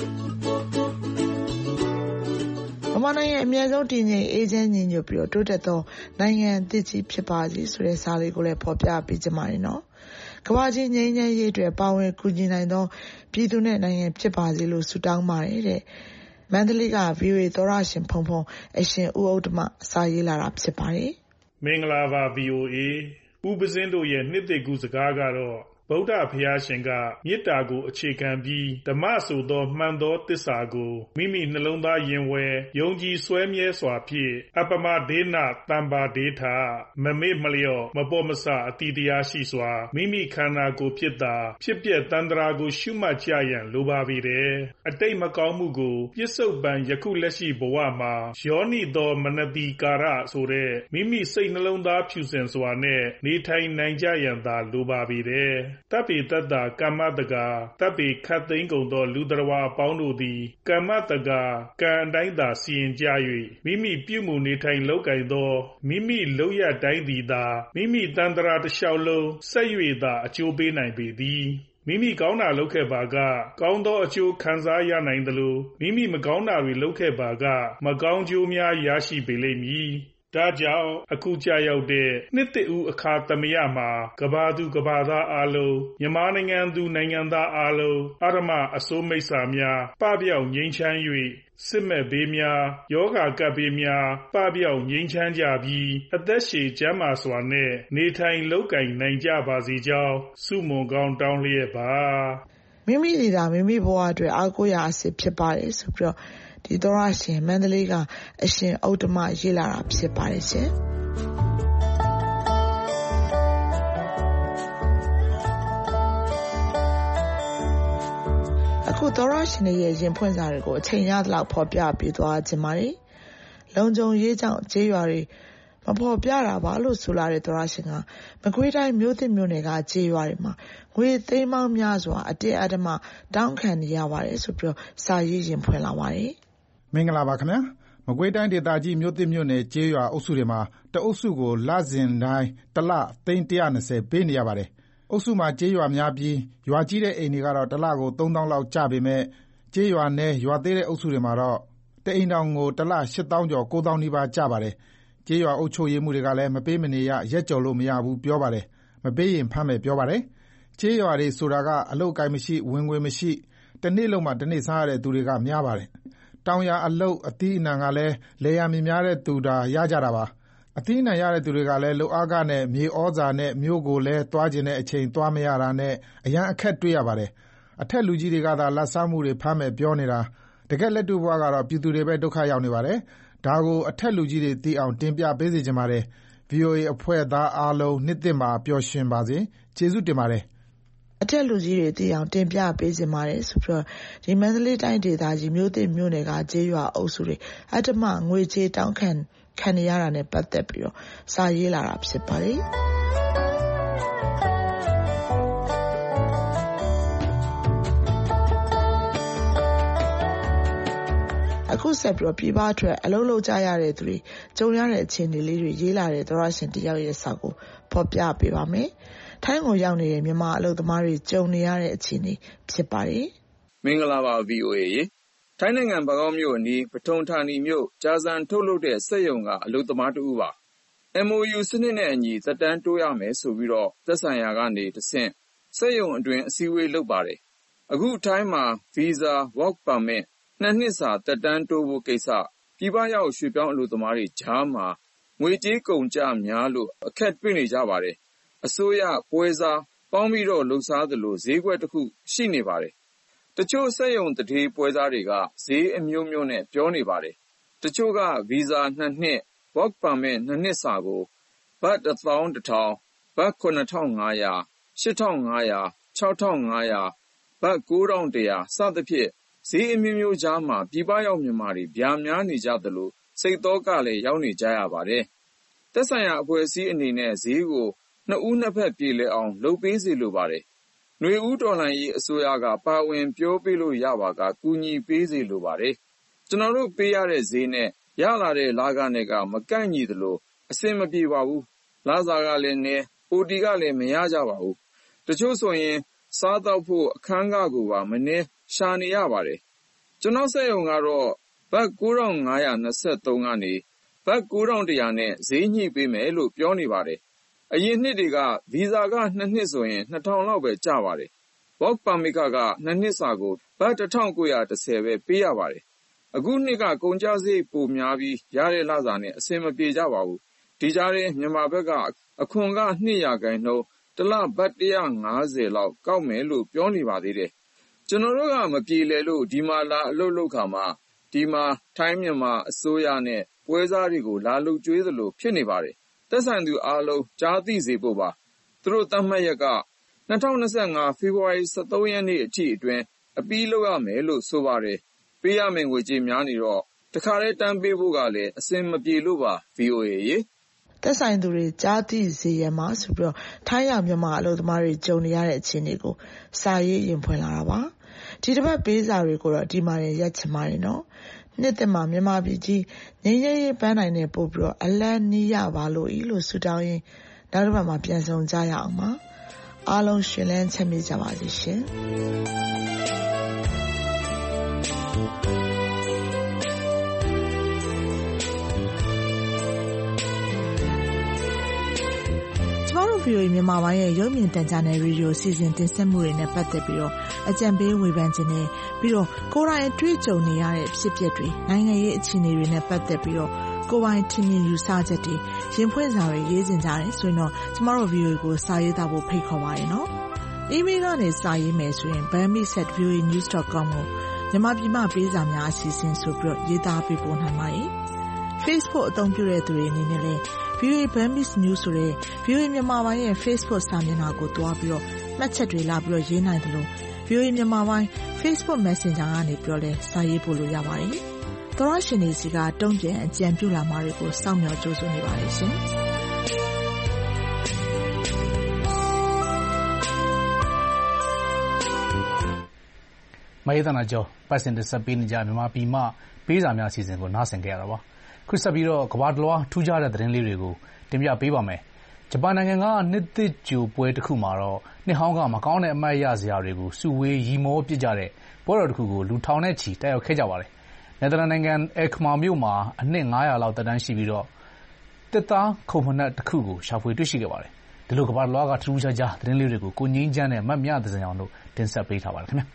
မြန်မာနိုင်ငံအများဆုံးတည်ငြိမ်အေးချမ်းညီညွတ်ပြီးတော့တိုးတက်သောနိုင်ငံအသစ်ကြီးဖြစ်ပါစေဆိုတဲ့စာလေးကိုလည်းဖော်ပြပေးကြပါမယ်နော်ကမ္ဘာကြီးငြိမ်းချမ်းရေးအတွက်ပါဝင်ကူညီနိုင်သောပြည်သူနဲ့နိုင်ငံဖြစ်ပါစေလို့ဆုတောင်းပါတယ်တဲ့မန္တလေးက VOA သောရရှင်ဖုံဖုံအရှင်ဦးဥတ္တမစာရေးလာတာဖြစ်ပါတယ်မင်္ဂလာပါ VOA ဦးပဇင်းတို့ရဲ့နှစ်သိကူစကားကတော့ဗုဒ္ဓဘုရားရှင်ကမေတ္တာကိုအခြေခံပြီးဓမ္မဆိုသောမှန်သောသစ္စာကိုမိမိနှလုံးသားရင်ဝယ်ယုံကြည်စွဲမြဲစွာဖြင့်အပမဒေနတမ္ပါဒေထမမေ့မလျော့မပေါ်မဆအတိတရားရှိစွာမိမိခန္ဓာကိုယ်ဖြစ်တာဖြစ်ပျက်တန္တရာကိုရှုမှတ်ကြရန်လိုပါပေတယ်အတိတ်မကောင်းမှုကိုပြစ္ဆုတ်ပံယခုလက်ရှိဘဝမှာယောနိသောမနတိကာရဆိုတဲ့မိမိစိတ်နှလုံးသားဖြူစင်စွာနဲ့နေထိုင်နိုင်ကြရန်သာလိုပါပေတယ်တပ်ပေတ္တာကမ္မတကာတပ်ပေခတ်သိမ်းကုန်သောလူတော်ဝါအပေါင်းတို့သည်ကမ္မတကာကံအတိုင်းသာစီရင်ကြ၍မိမိပြုမှုနေထိုင်လုပ်ကိုင်သောမိမိလုပ်ရတိုင်းသည်သာမိမိတန်တရာတစ်လျှောက်လုံးဆက်၍သာအကျိုးပေးနိုင်ပေသည်မိမိကောင်းတာလုပ်ခဲ့ပါကကောင်းသောအကျိုးခံစားရနိုင်သလိုမိမိမကောင်းတာတွေလုပ်ခဲ့ပါကမကောင်းကျိုးများရရှိပေလိမ့်မည်ဒါကြောင့်အခုကြာရောက်တဲ့နှစ်သိဦးအခါသမယမှာကဘာသူကဘာသားအားလုံးမြန်မာနိုင်ငံသူနိုင်ငံသားအားလုံးအာရမအစိုးမိတ်ဆာများပပျောက်ငြိမ်းချမ်း၍စစ်မဲ့ဘေးများယောဂကပ်ဘေးများပပျောက်ငြိမ်းချမ်းကြပြီးအသက်ရှည်ကျန်းမာစွာနဲ့နေထိုင်လုပ်ကိုင်နိုင်ကြပါစေကြောင်းဆုမွန်ကောင်းတောင်းလျက်ပါမိမိဒီသာမိမိဘဝအတွက်အားကိုးရာအစစ်ဖြစ်ပါတယ်ဆိုပြီးတော့ဒီသောရရှင်မန္တလေးကအရှင်ဥတ္တမရေးလာတာဖြစ်ပါတယ်ရှင်အခုသောရရှင်ရဲ့ရင်ဖွင့်စာတွေကိုအချိန်ရသလောက်ဖော်ပြပေးသွားခြင်းပါတယ်လုံခြုံရေးကြောင့်ကျေးရွာတွေမဖော်ပြတာပါလို့ဆိုလာတဲ့သောရရှင်ကမကွေးတိုင်းမြို့သစ်မြို့နယ်ကကျေးရွာတွေမှာငွေသိန်းပေါင်းများစွာအတင်းအဓမ္မတောင်းခံနေရပါတယ်ဆိုပြီးတော့စာရေးရင်ဖွင့်လာပါတယ်မင်္ဂလာပါခင်ဗျာမကွေးတိုင်းဒေသကြီးမြို့သစ်မြို့နယ်ကျေးရွာအုပ်စုတွေမှာတအုပ်စုကိုလစဉ်တိုင်းတစ်လသိန်း120ပေးနေရပါတယ်အုပ်စုမှာကျေးရွာများပြီးရွာကြီးတဲ့အိမ်တွေကတော့တစ်လကို3000လောက်ကျပေမဲ့ကျေးရွာနယ်ရွာသေးတဲ့အုပ်စုတွေမှာတော့တအိမ်တောင်ကိုတစ်လ8000ကျော်9000နီးပါးကျပါတယ်ကျေးရွာအုပ်ချုပ်ရေးမှုတွေကလည်းမပေးမနေရရက်ကြော်လို့မရဘူးပြောပါတယ်မပေးရင်ဖမ်းမယ်ပြောပါတယ်ကျေးရွာတွေဆိုတာကအလုပ်အကိုင်မရှိဝင်ငွေမရှိတနေ့လုံးမှတနေ့စားရတဲ့သူတွေကများပါတယ်တောင်ယာအလုပ်အသီးအနှံကလည်းလေယာမြေများတဲ့သူတာရကြတာပါအသီးအနှံရတဲ့သူတွေကလည်းလုပ်အားကနဲ့မြေဩဇာနဲ့မြို့ကိုလည်းသွားကျင်တဲ့အချိန်သွားမရတာနဲ့အရန်အခက်တွေ့ရပါတယ်အထက်လူကြီးတွေကသာလက်စားမှုတွေဖမ်းမယ်ပြောနေတာတကယ်လက်တွေ့ဘဝကတော့ပြည်သူတွေပဲဒုက္ခရောက်နေပါတယ်ဒါကိုအထက်လူကြီးတွေသိအောင်တင်ပြပေးစေချင်ပါတယ် VOA အဖွဲ့သားအားလုံးနှစ်သိမ့်ပါပျော်ရွှင်ပါစေကျေးဇူးတင်ပါတယ်အထက်လူကြီးတွေသိအောင်တင်ပြပေးစင်ပါတယ်ဆိုပြီးတော့ဒီမန္တလေးတိုင်းဒေသကြီးမြို့သစ်မြို့နယ်ကကျေးရွာအုပ်စုတွေအတ္တမငွေကြေးတောင်းခံနေရတာနဲ့ပတ်သက်ပြီးတော့စာရေးလာတာဖြစ်ပါတယ်အခုဆက်ပြီးတော့ပြည်ပထွက်အလုပ်လုပ်ကြရတဲ့သူတွေကြုံရတဲ့အခြေအနေလေးတွေရေးလာတဲ့သောရရှင်တယောက်ရဲ့စာကိုဖော်ပြပေးပါမယ်ထိုင်းကိုရောက်နေတဲ့မြန်မာအလုပ်သမားတွေကြုံနေရတဲ့အခြေအနေဖြစ်ပါတယ်မင်္ဂလာပါ VOA ရေထိုင်းနိုင်ငံဘန်ကောက်မြို့အနီးပထုံဌာနီမြို့ဂျာဇန်ထုတ်လုပ်တဲ့စက်ရုံကအလုပ်သမားတူပါ MOU စနစ်နဲ့အညီသက်တမ်းတိုးရမယ်ဆိုပြီးတော့သက်ဆိုင်ရာကနေတဆင့်စက်ရုံအတွင်းအစည်းအဝေးလုပ်ပါတယ်အခုထိုင်းမှာ Visa Work Permit 2 နှစ်စာသက်တမ်းတိုးဖို့ကိစ္စပြည်ပရောက်ရွှေ့ပြောင်းအလုပ်သမားတွေကြားမှာငွေကြေးကုန်ကျများလို့အခက်တွေ့နေကြပါတယ်အစိုးရပွဲစားပေါင်းပြီးတော့လှုပ်ရှားသလိုဈေးကွက်တစ်ခုရှိနေပါတယ်တချို့စက်ရုံတတိပွဲစားတွေကဈေးအမျိုးမျိုးနဲ့ပြောနေပါတယ်တချို့က Visa 2 နှစ် Work Permit 2 နှစ်စာကိုဘတ် 11000 ဘတ် 9500 8500 6500 ဘတ် 9100 စသဖြင့်ဈေးအမျိုးမျိုးကြားမှာပြည်ပရောက်မြန်မာတွေဗျာများနေကြသလိုစိတ်သောကလည်းရောက်နေကြရပါတယ်သက်ဆိုင်ရာအဖွဲ့အစည်းအနေနဲ့ဈေးကိုနှစ်ဦးနှစ်ဖက်ပြေလည်အောင်လုပ်ပေးစေလိုပါတယ်။ຫນွေဦးတော်လှန်ရေးအစိုးရကပါဝင်ပြောပေးလို့ရပါကကူညီပေးစေလိုပါတယ်။ကျွန်တော်တို့ပေးရတဲ့ဈေးနဲ့ရလာတဲ့လာခနဲ့ကမကန့်ညီသလိုအဆင်မပြေပါဘူး။လာစာကလည်းနည်း OT ကလည်းမရကြပါဘူး။တချို့ဆိုရင်စားတော့ဖို့အခန်းကကိုပါမနှဲရှာနေရပါတယ်။ကျွန်တော်စက်ရုံကတော့ဘတ် 9523 ကနေဘတ် 9100 နဲ့ဈေးညှိပေးမယ်လို့ပြောနေပါတယ်အရင်နှစ်တွေကဗီဇာက2 နှစ်ဆိုရင် 2000 လောက်ပဲကျပါတယ်။ Work Permit က2 နှစ်စာကိုဘတ် 1910 ပဲပေးရပါတယ်။အခုနှစ်ကကုန်ကျစရိတ်ပိုများပြီးရတဲ့လစာနဲ့အဆင်မပြေကြပါဘူး။ဒီကြားထဲမြန်မာဘက်ကအခွန်က 2% တစ်လဘတ် 150 လောက်ကောက်မယ်လို့ပြောနေပါသေးတယ်။ကျွန်တော်တို့ကမပြေလည်လို့ဒီမှာလာအလုပ်လုပ်ခါမှာဒီမှာထိုင်းမြန်မာအစိုးရနဲ့ပွဲစားတွေကိုလာလုပ်ကျွေးသလိုဖြစ်နေပါတယ်။သက်ဆိုင်သူအားလုံးကြားသိစေဖို့ပါ။သူတို့သတ်မှတ်ရက်က2025 ဖေဖော်ဝါရီ 13 ရက်နေ့အထိအတွင်းအပြီးလုပ်ရမယ်လို့ဆိုပါတယ်။ပေးရမယ့်ငွေကြေးများနေတော့တခါတည်းတန်းပေးဖို့ကလည်းအဆင်မပြေလို့ပါ VOA ရေသက်ဆိုင်သူတွေကြားသိစေရမှာဆိုပြီးတော့ထိုင်းရောက်မြန်မာအလုပ်သမားတွေကြုံနေရတဲ့အခြေအနေကိုစာရေးရင်ဖွင့်လာတာပါဒီတစ်ပတ်ပေးစာတွေကိုတော့ဒီမှာရက်ချင်ပါတယ်နော်နှစ်သက်မှာမြန်မာပြည်ကြီးငြိမ်းချမ်းရေးပန်းနိုင်နဲ့ပို့ပြီးတော့အလန့်နီးရပါလို့ဤလို့ဆုတောင်းရင်နောက်တစ်ပတ်မှာပြန်ဆောင်ကြရအောင်ပါအားလုံးရှင်လန်းချမ်းမြေ့ကြပါစေရှင်VOA မြန်မာပိုင်းရဲ့ရုပ်မြင်သံကြားနယ်ရေဒီယိုစီစဉ်တင်ဆက်မှုတွေနဲ့ပတ်သက်ပြီးတော့အကြံပေးဝေဖန်ခြင်းနဲ့ပြီးတော့ကိုယ်တိုင်အတွေ့အကြုံနေရတဲ့ဖြစ်ပျက်တွေနိုင်ငံရေးအခြေအနေတွေနဲ့ပတ်သက်ပြီးတော့ကိုယ်ပိုင်ထင်မြင်ယူဆချက်တွေရင်ဖွင့်စာတွေရေးတင်ကြတယ်ဆိုရင်တော့ကျမတို့ VOA ကိုစာရေးသားဖို့ဖိတ်ခေါ်ပါရနော်။ email ကနေစာရေးမယ်ဆိုရင် burmese@voanews.com ကိုမြန်မာပြည်မှာပေးစာများအစီအစဉ်ဆိုပြီးတော့ရေးသားပေးပို့နိုင်ပါတယ်။ Facebook အသုံးပြုတဲ့သူတွေအနေနဲ့လည်းVOA Burmese News ဆိုတဲ့ VOA မြန်မာပိုင်းရဲ့ Facebook စာမျက်နှာကိုတွားပြီးတော့မှတ်ချက်တွေလာပြီးတော့ရေးနိုင်တယ်လို့ VOA မြန်မာပိုင်း Facebook Messenger ကနေပြီးတော့လည်းစာရေးပို့လို့ရပါတယ်။သောရရှင်တွေစီကတုံ့ပြန်အကြံပြုလာမှာတွေကိုစောင့်မျှော်ကြိုးစားနေပါတယ်ရှင်။မယေတနာကျော်ပတ်စင်တက်ဆက်ပေးနေကြမြန်မာပြည်မှာပေးစာများအစီအစဉ်ကိုနားဆင်ကြရတာပါခုဆက်ပြီးတော့ကမ္ဘာတလွှားထူးခြားတဲ့သတင်းလေးတွေကိုတင်ပြပေးပါမယ်ဂျပန်နိုင်ငံကနှစ်သစ်ကြိုပွဲတစ်ခုမှာတော့နှစ်ဟောင်းကမကောင်းတဲ့အမှတ်ရစရာတွေကိုစုဝေးရီမောပစ်ကြတဲ့ပွဲတော်တစ်ခုကိုလူထောင်နဲ့ချီတက်ရောက်ခဲ့ကြပါတယ်နယ်သာလန်နိုင်ငံအက်ခမာမြို့မှာအနှစ်900လောက်တက်တန်းရှိပြီးတော့တစ်သားခုံဖနက်တစ်ခုကိုရှာဖွေတွေ့ရှိခဲ့ပါတယ်ဒီလိုကမ္ဘာတလွှားကထူးခြားခြားသတင်းလေးတွေကိုကိုငင်းချမ်းနဲ့မတ်မြသစံအောင်တို့တင်ဆက်ပေးထားပါတယ်ခင်ဗျာ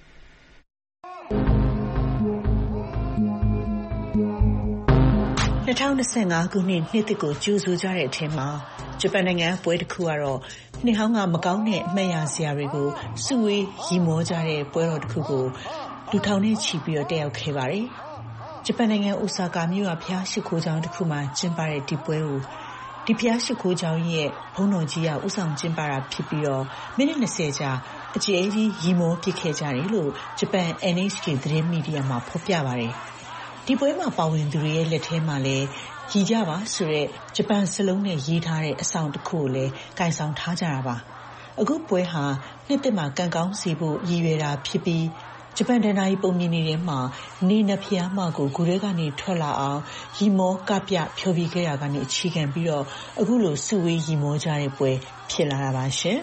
2025 ခုနှစ်နှစ်သစ်ကိုကြိုဆိုကြတဲ့အထက်မှာဂျပန်နိုင်ငံပွဲတစ်ခုကတော့နှစ်ဟောင်းကမကောင်းတဲ့အမှတ်ရစရာတွေကိုစုဝေးရီမောကြတဲ့ပွဲတော်တစ်ခုကိုလူထောင်နဲ့ချီပြီးတော့တက်ရောက်ခဲ့ပါတယ်။ဂျပန်နိုင်ငံအိုဆာကာမြို့ကဘုရားရှိခိုးကျောင်းတစ်ခုမှာကျင်းပတဲ့ဒီပွဲကိုဒီဘုရားရှိခိုးကျောင်းရဲ့ဘုန်းတော်ကြီးကဥဆောင်ကျင်းပတာဖြစ်ပြီးတော့မိနစ်20ကြာအကျယ်ကြီးရီမောပစ်ခဲ့ကြတယ်လို့ဂျပန် NHK သတင်းမီဒီယာမှာဖော်ပြပါတယ်။ဒီပွဲမှာပါဝင်သူတွေရဲ့လက်ထဲမှာလည်းရည်ကြပါဆိုတဲ့ဂျပန်စလုံးနဲ့ရေးထားတဲ့အဆောင်တစ်ခုကိုလည်းကင်ဆောင်ထားကြတာပါအခုပွဲဟာနှစ်သစ်မှာကံကောင်းစေဖို့ရည်ရွယ်တာဖြစ်ပြီးဂျပန်ဒဏ္ဍာရီပုံမြင်နေတဲ့မှာနေနဖျားမကိုဂူထဲကနေထွက်လာအောင်ရီမောကပြဖြောပြခဲ့တာကနေအခြေခံပြီးတော့အခုလိုစုဝေးရီမောကြတဲ့ပွဲဖြစ်လာတာပါရှင်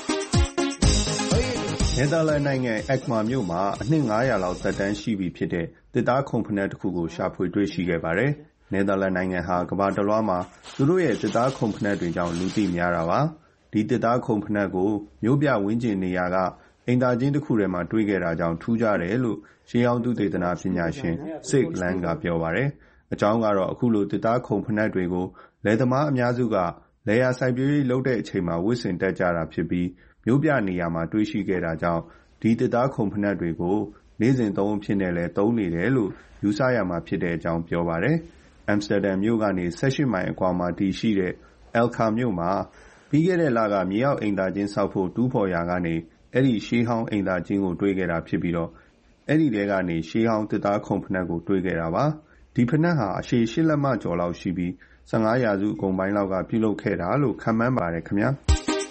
နယ်သာလန်နိုင်ငံအက်ခမာမြို့မှာအနှစ်900လောက်သက်တမ်းရှိပြီဖြစ်တဲ့တစ်သားခုံဖနက်တစ်ခုကိုရှာဖွေတွေ့ရှိခဲ့ပါတယ်။နယ်သာလန်နိုင်ငံဟာကမ္ဘာတလွှားမှာသူတို့ရဲ့တစ်သားခုံဖနက်တွေကြောင့်လူသိများတာပါ။ဒီတစ်သားခုံဖနက်ကိုမြို့ပြဝင်းကျင်နေရာကအိမ်သာကျင်းတစ်ခုထဲမှာတွေ့ခဲ့တာကြောင့်ထူးခြားတယ်လို့ရှေးဟောင်းသုတေသနပညာရှင် Sig Lang ကပြောပါတယ်။အကြောင်းကတော့အခုလိုတစ်သားခုံဖနက်တွေကိုလယ်သမားအများစုကလယ်ယာစိုက်ပျိုးရေးလုပ်တဲ့အချိန်မှာဝတ်ဆင်တတ်ကြတာဖြစ်ပြီးမြို့ပြနေရာမှာတွေ့ရှိခဲ့တာကြောင့်ဒီတစ်သားခုံဖနက်တွေကိုနေ့စဉ်သုံးအဖြစ်နဲ့လည်းသုံးနေတယ်လို့ယူဆရမှာဖြစ်တဲ့အကြောင်းပြောပါတယ်။အမ်စတာဒမ်မြို့ကနေ18မိုင်အကွာမှာတည်ရှိတဲ့ Elka မြို့မှာပြီးခဲ့တဲ့လကမြေအောက်အိမ်သာကျင်းဆောက်ဖို့တူးဖော်ရာကနေအဲ့ဒီရှေးဟောင်းအိမ်သာကျင်းကိုတွေ့ခဲ့တာဖြစ်ပြီးတော့အဲ့ဒီတဲကနေရှေးဟောင်းတစ်သားခုံဖနက်ကိုတွေ့ခဲ့တာပါ။ဒီဖနက်ဟာအရှည်8လက်မကျော်လောက်ရှိပြီး15ရာစုအကုန်ပိုင်းလောက်ကပြုလုပ်ခဲ့တာလို့ခန့်မှန်းပါတယ်ခင်ဗျာ။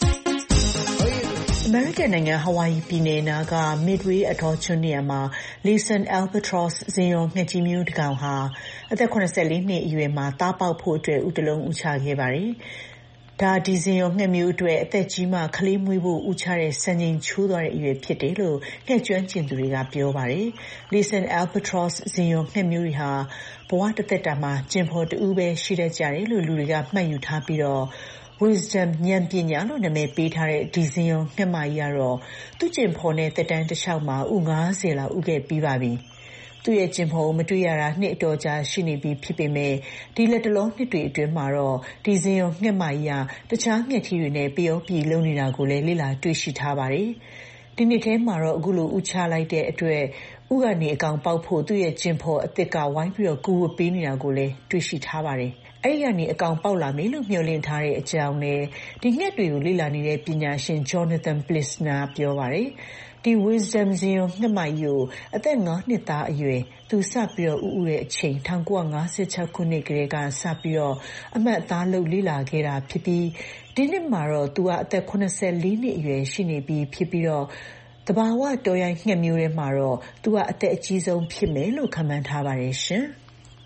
အမေရိကန်နိုင်ငံဟဝိုင်ယီပြည်နယ်နာက Midway အထောကျွန်းနေရာမှာ Laysan Albatross ဇင်ရောငှက်ကြီးမျိုးတစ်ကောင်ဟာအသက်84နှစ်အရွယ်မှာသားပေါက်ဖို့အတွက်ဥတလုံးဥချခဲ့ပါတယ်။ဒါဒီဇင်ရောငှက်မျိုးအတွက်အသက်ကြီးမှကလေးမွေးဖို့ဥချတဲ့စံချိန်ချိုးသွားတဲ့အရွယ်ဖြစ်တယ်လို့ငှက်ကျွမ်းကျင်သူတွေကပြောပါတယ်။ Laysan Albatross ဇင်ရောငှက်မျိုးတွေဟာဘဝတစ်သက်တာမှာကျင်ဖော်တူပဲရှိတတ်ကြတယ်လို့လူတွေကမှတ်ယူထားပြီးတော့ Wisdom ဉာဏ်ပညာလို့နာမည်ပေးထားတဲ့ဒီဇင်ယုံငှက်မကြီးကတော့သူ့ကျင့်ဖော်နဲ့သက်တမ်းတစ်လျှောက်မှာဥ90လောက်ဥခဲ့ပြီးပါပြီ။သူ့ရဲ့ကျင့်ဖော်မတွေ့ရတာနှစ်အတော်ကြာရှိနေပြီဖြစ်ပေမဲ့ဒီလက်တလုံးနှစ်တွေအတွင်းမှာတော့ဒီဇင်ယုံငှက်မကြီးကတခြားငှက်ထီးတွေနဲ့ပျော်ပြည်လုံနေတာကိုလည်းလေ့လာတွေ့ရှိထားပါတယ်။ဒီနှစ်ထဲမှာတော့အခုလိုဥချလိုက်တဲ့အတွက်ဥကနေအကောင်ပေါက်ဖို့သူ့ရဲ့ကျင့်ဖော်အသစ်ကဝိုင်းပြီးတော့ကူဝပေးနေတာကိုလည်းတွေ့ရှိထားပါတယ်။အဲ့ဒီကနေအကောင်ပေါက်လာမယ်လို့မျှော်လင့်ထားတဲ့အကြောင်းနဲ့ဒီငှက်တွေကိုလေ့လာနေတဲ့ပညာရှင် Jonathan Plissner ပြောပါတယ်။ဒီ Wisdom ဇင်ယုံငှက်မကြီးကိုအသက်9နှစ်သားအရွယ်သူစပြီးတော့ဥတဲ့အချိန်1956ခုနှစ်ကတည်းကစပြီးတော့အမှတ်အသားလုပ်လေ့လာခဲ့တာဖြစ်ပြီးဒီနှစ်မှာတော့သူကအသက်84နှစ်အရွယ်ရှိနေပြီဖြစ်ပြီးတော့တဘာဝတော်ရိုင်းငှက်မျိုးတွေမှာတော့သူကအသက်အကြီးဆုံးဖြစ်မယ်လို့ခန့်မှန်းထားပါတယ်ရှင်။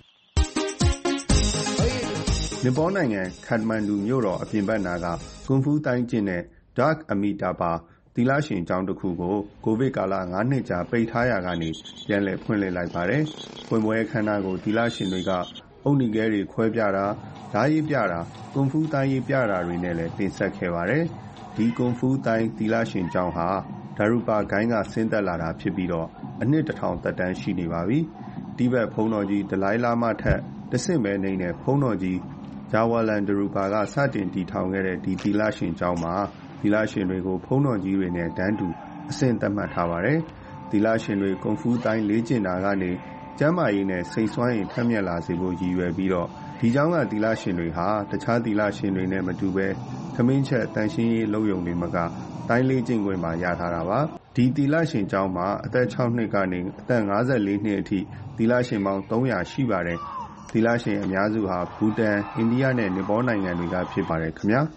နီပေါနိုင်ငံခတ္တမန္ဒူမြို့တော်အပြင်ဘက်နာကကွန်ဖူးတိုင်းကျင့်တဲ့ Dark Amitabha သီလရှင်ကျောင်းတစ်ခုကိုကိုဗစ်ကာလ9နှစ်ကြာပိတ်ထားရာကနေပြန်လည်ဖွင့်လှစ်လိုက်ပါတယ်။ဖွင့်ပွဲအခမ်းအနားကိုသီလရှင်တွေကအုတ်နီခဲတွေခွဲပြတာ၊ဓားရည်ပြတာ၊ကွန်ဖူးတိုင်းရေးပြတာတွေနဲ့လည်းတင်ဆက်ခဲ့ပါတယ်။ဒီကွန်ဖူးတိုင်းသီလရှင်ကျောင်းဟာဒါရူပါဂိုင်းကဆင်းသက်လာတာဖြစ်ပြီးတော့အနှစ်1000သက်တမ်းရှိနေပါပြီ။တိဘက်ဘုန်းတော်ကြီးဒလိုင်းလာမထက်တဆင့်ပဲနေတဲ့ဘုန်းတော်ကြီးဂျာဝါလန်ဒရူပါကစတင်တည်ထောင်ခဲ့တဲ့ဒီသီလရှင်ကျောင်းမှာသီလရှင်တွေကိုဘုန်းတော်ကြီးတွေနဲ့တန်းတူအဆင့်သတ်မှတ်ထားပါတယ်။သီလရှင်တွေကွန်ဖူးတိုင်းလေ့ကျင့်တာကနေကျန်းမာရေးနဲ့စိတ်ဆွမ်းရည်ထက်မြက်လာစေဖို့ရည်ရွယ်ပြီးတော့ဒီကျောင်းကသီလရှင်တွေဟာတခြားသီလရှင်တွေနဲ့မတူဘဲထမင်းချက်တန်ရှင်းရေးလုပ်ရုံတွေမကတိုင်းလေ့ကျင့်ခွင့်မှာရထားတာပါ။ဒီသီလရှင်ကျောင်းမှာအသက်6နှစ်ကနေအသက်54နှစ်အထိသီလရှင်ပေါင်း300ရှိပါတယ်။သီလရှင်အများစုဟာဘူတန်၊အိန္ဒိယနဲ့နီပေါနိုင်ငံတွေကဖြစ်ပါတယ်ခင်ဗျာ။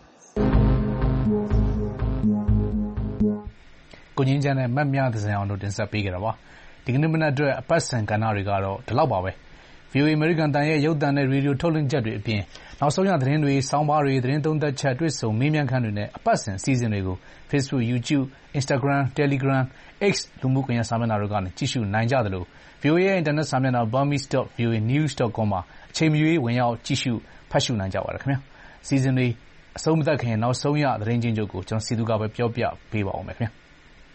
ကိုငြိမ်းချမ်းနဲ့မတ်မြသဇင်အောင်တို့တင်ဆက်ပေးခဲ့တာပါ။ဒီကနေ့မနက်အတွက်အပတ်စဉ်ကဏ္ဍတွေကတော့ဒီလောက်ပါပဲ။ VOA အမေရိကန်အသံရဲ့ရုပ်သံနဲ့ရေဒီယိုထုတ်လွှင့်ချက်တွေအပြင်နောက်ဆုံးရသတင်းတွေ၊ဆောင်းပါးတွေ၊သတင်းသုံးသပ်ချက်၊တွေ့ဆုံမေးမြန်းခန်းတွေနဲ့အပတ်စဉ်အစီအစဉ်တွေကို Facebook, YouTube, Instagram, Telegram, X လူမှုကွန်ရက်စာမျက်နှာတို့ကနေကြည့်ရှုနိုင်ကြသလို VOA ရဲ့အင်တာနက်စာမျက်နှာ burmese.voanews.com မှာအချိန်မရွေးဝင်ရောက်ကြည့်ရှုဖတ်ရှုနိုင်ကြပါတယ်ခင်ဗျာ။အစီအစဉ်တွေအဆုံးမသတ်ခင်နောက်ဆုံးရသတင်းချင်းချုပ်ကိုကျွန်တော်စီသူကပဲပြောပြပေးပါဦးမယ်ခင်ဗျာ။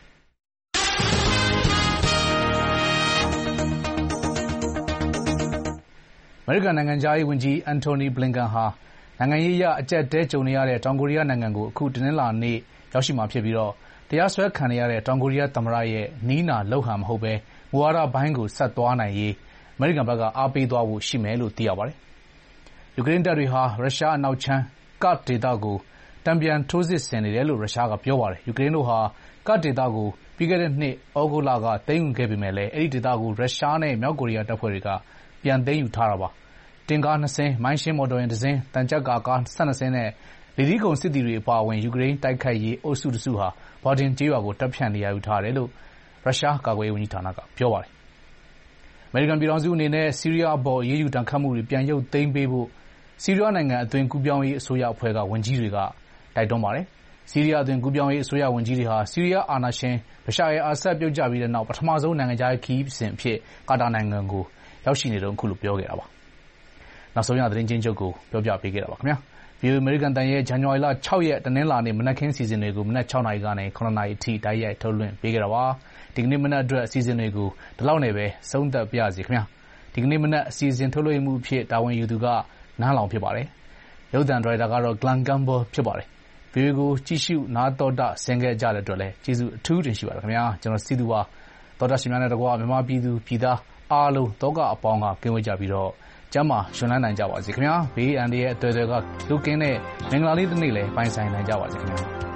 အမေရိကန်နိုင်ငံခြားရေးဝန်ကြီးအန်တိုနီဘလင်ကန်ဟာနိုင်ငံရေးအရအကျပ်အတည်းကြုံနေရတဲ့တောင်ကိုရီးယားနိုင်ငံကိုအခုတနင်္လာနေ့ရောက်ရှိမှာဖြစ်ပြီးတော့တရားစွဲခံနေရတဲ့တောင်ကိုရီးယားသမ္မတရဲ့နီးနာလုပ်ဟန်မဟုတ်ဘဲမူဝါဒပိုင်းကိုဆက်သွားနိုင်ရေးအမေရိကန်ဘက်ကအားပေးသွားဖို့ရှိမယ်လို့သိရပါတယ်။ယူကရိန်းတပ်တွေဟာရုရှားအနောက်ခြမ်းကာ့ဒ်ဒေသကိုတန်ပြန်ထိုးစစ်ဆင်နေတယ်လို့ရုရှားကပြောပါတယ်။ယူကရိန်းတို့ဟာကာ့ဒ်ဒေသကိုပြီးခဲ့တဲ့နှစ်ဩဂုတ်လကသိမ်းယူခဲ့ပေမဲ့လည်းအဲဒီဒေသကိုရုရှားနဲ့မြောက်ကိုရီးယားတပ်ဖွဲ့တွေကပြန်သိမ်းယူထားတာပါ။တင်ကား2စင်း၊မိုင်းရှင်းမော်တော်ယာဉ်1စင်း၊သံချပ်ကာကား12စင်းနဲ့လေထီးကုန်စစ်သည်တွေအပါအဝင်ယူကရိန်းတိုက်ခိုက်ရေးအုပ်စုတစုဟာဘော်ဒင်ကျေးရွာကိုတပ်ဖြန့်နေရာယူထားတယ်လို့ရုရှားကာကွယ်ရေးဝန်ကြီးဌာနကပြောပါတယ်။အမေရိကန်ပြည်ထောင်စုအနေနဲ့ဆီးရီးယားအပေါ်အရေးယူဒဏ်ခတ်မှုတွေပြန်ရုပ်သိမ်းပေးဖို့ဆီးရီးယားနိုင်ငံအသွင်ကူးပြောင်းရေးအစိုးရအဖွဲ့ကဝန်ကြီးတွေကတိုက်တွန်းပါတယ်။ဆီးရီးယားအသွင်ကူးပြောင်းရေးအစိုးရဝန်ကြီးတွေဟာဆီးရီးယားအာဏာရှင်ဘရှာအယ်အာဆတ်ပြုတ်ကျပြီးတဲ့နောက်ပထမဆုံးနိုင်ငံခြားရေးခရီးစဉ်အဖြစ်ကာတာနိုင်ငံကိုရောက်ရှိနေတုန်းအခုလိုပြောခဲ့တာပါ။နောက်ဆုံးရသတင်းချင်းချုပ်ကိုပြောပြပေးခဲ့တာပါခင်ဗျာ။ VOA အမေရိကန်အသံရဲ့ဇန်နဝါရီလ6ရက်တနင်္လာနေ့မနက်ခင်းအစီအစဉ်တွေကိုမနက်6နာရီကနေ9နာရီအထိတိုက်ရိုက်ထုတ်လွှင့်ပေးခဲ့တာပါ။ဒီကနေ့မနက်အတွက်အစီအစဉ်တွေကိုဒီလောက်နဲ့ပဲဆုံးသက်ပါရစေခင်ဗျာ။ဒီကနေ့မနက်အစီအစဉ်ထုတ်လွှင့်မှုအဖြစ်တာဝန်ယူသူကနန်းလောင်ဖြစ်ပါတယ်။ရုပ်သံဒရိုက်တာကတော့ Glenn Campbell ဖြစ်ပါတယ်။ VOA ကိုကြည့်ရှုနားတော်တာဆင်ခဲ့ကြတဲ့အတွက်လည်းကျေးဇူးအထူးတင်ရှိပါတယ်ခင်ဗျာ။ကျွန်တော်စီသူပါတော်တာရှင်များနဲ့တကွမြန်မာပြည်သူပြည်သားအားလုံးတောကအပေါင်းကကင်းဝေးကြပြီးတော့ကျမ်းမာရှင်လန်းနိုင်ကြပါစေခင်ဗျာဘေးအန္တရာယ်အသွယ်သွယ်ကလူကင်းတဲ့မင်္ဂလာလေးတစ်နေ့လည်းပိုင်ဆိုင်နိုင်ကြပါစေခင်ဗျာ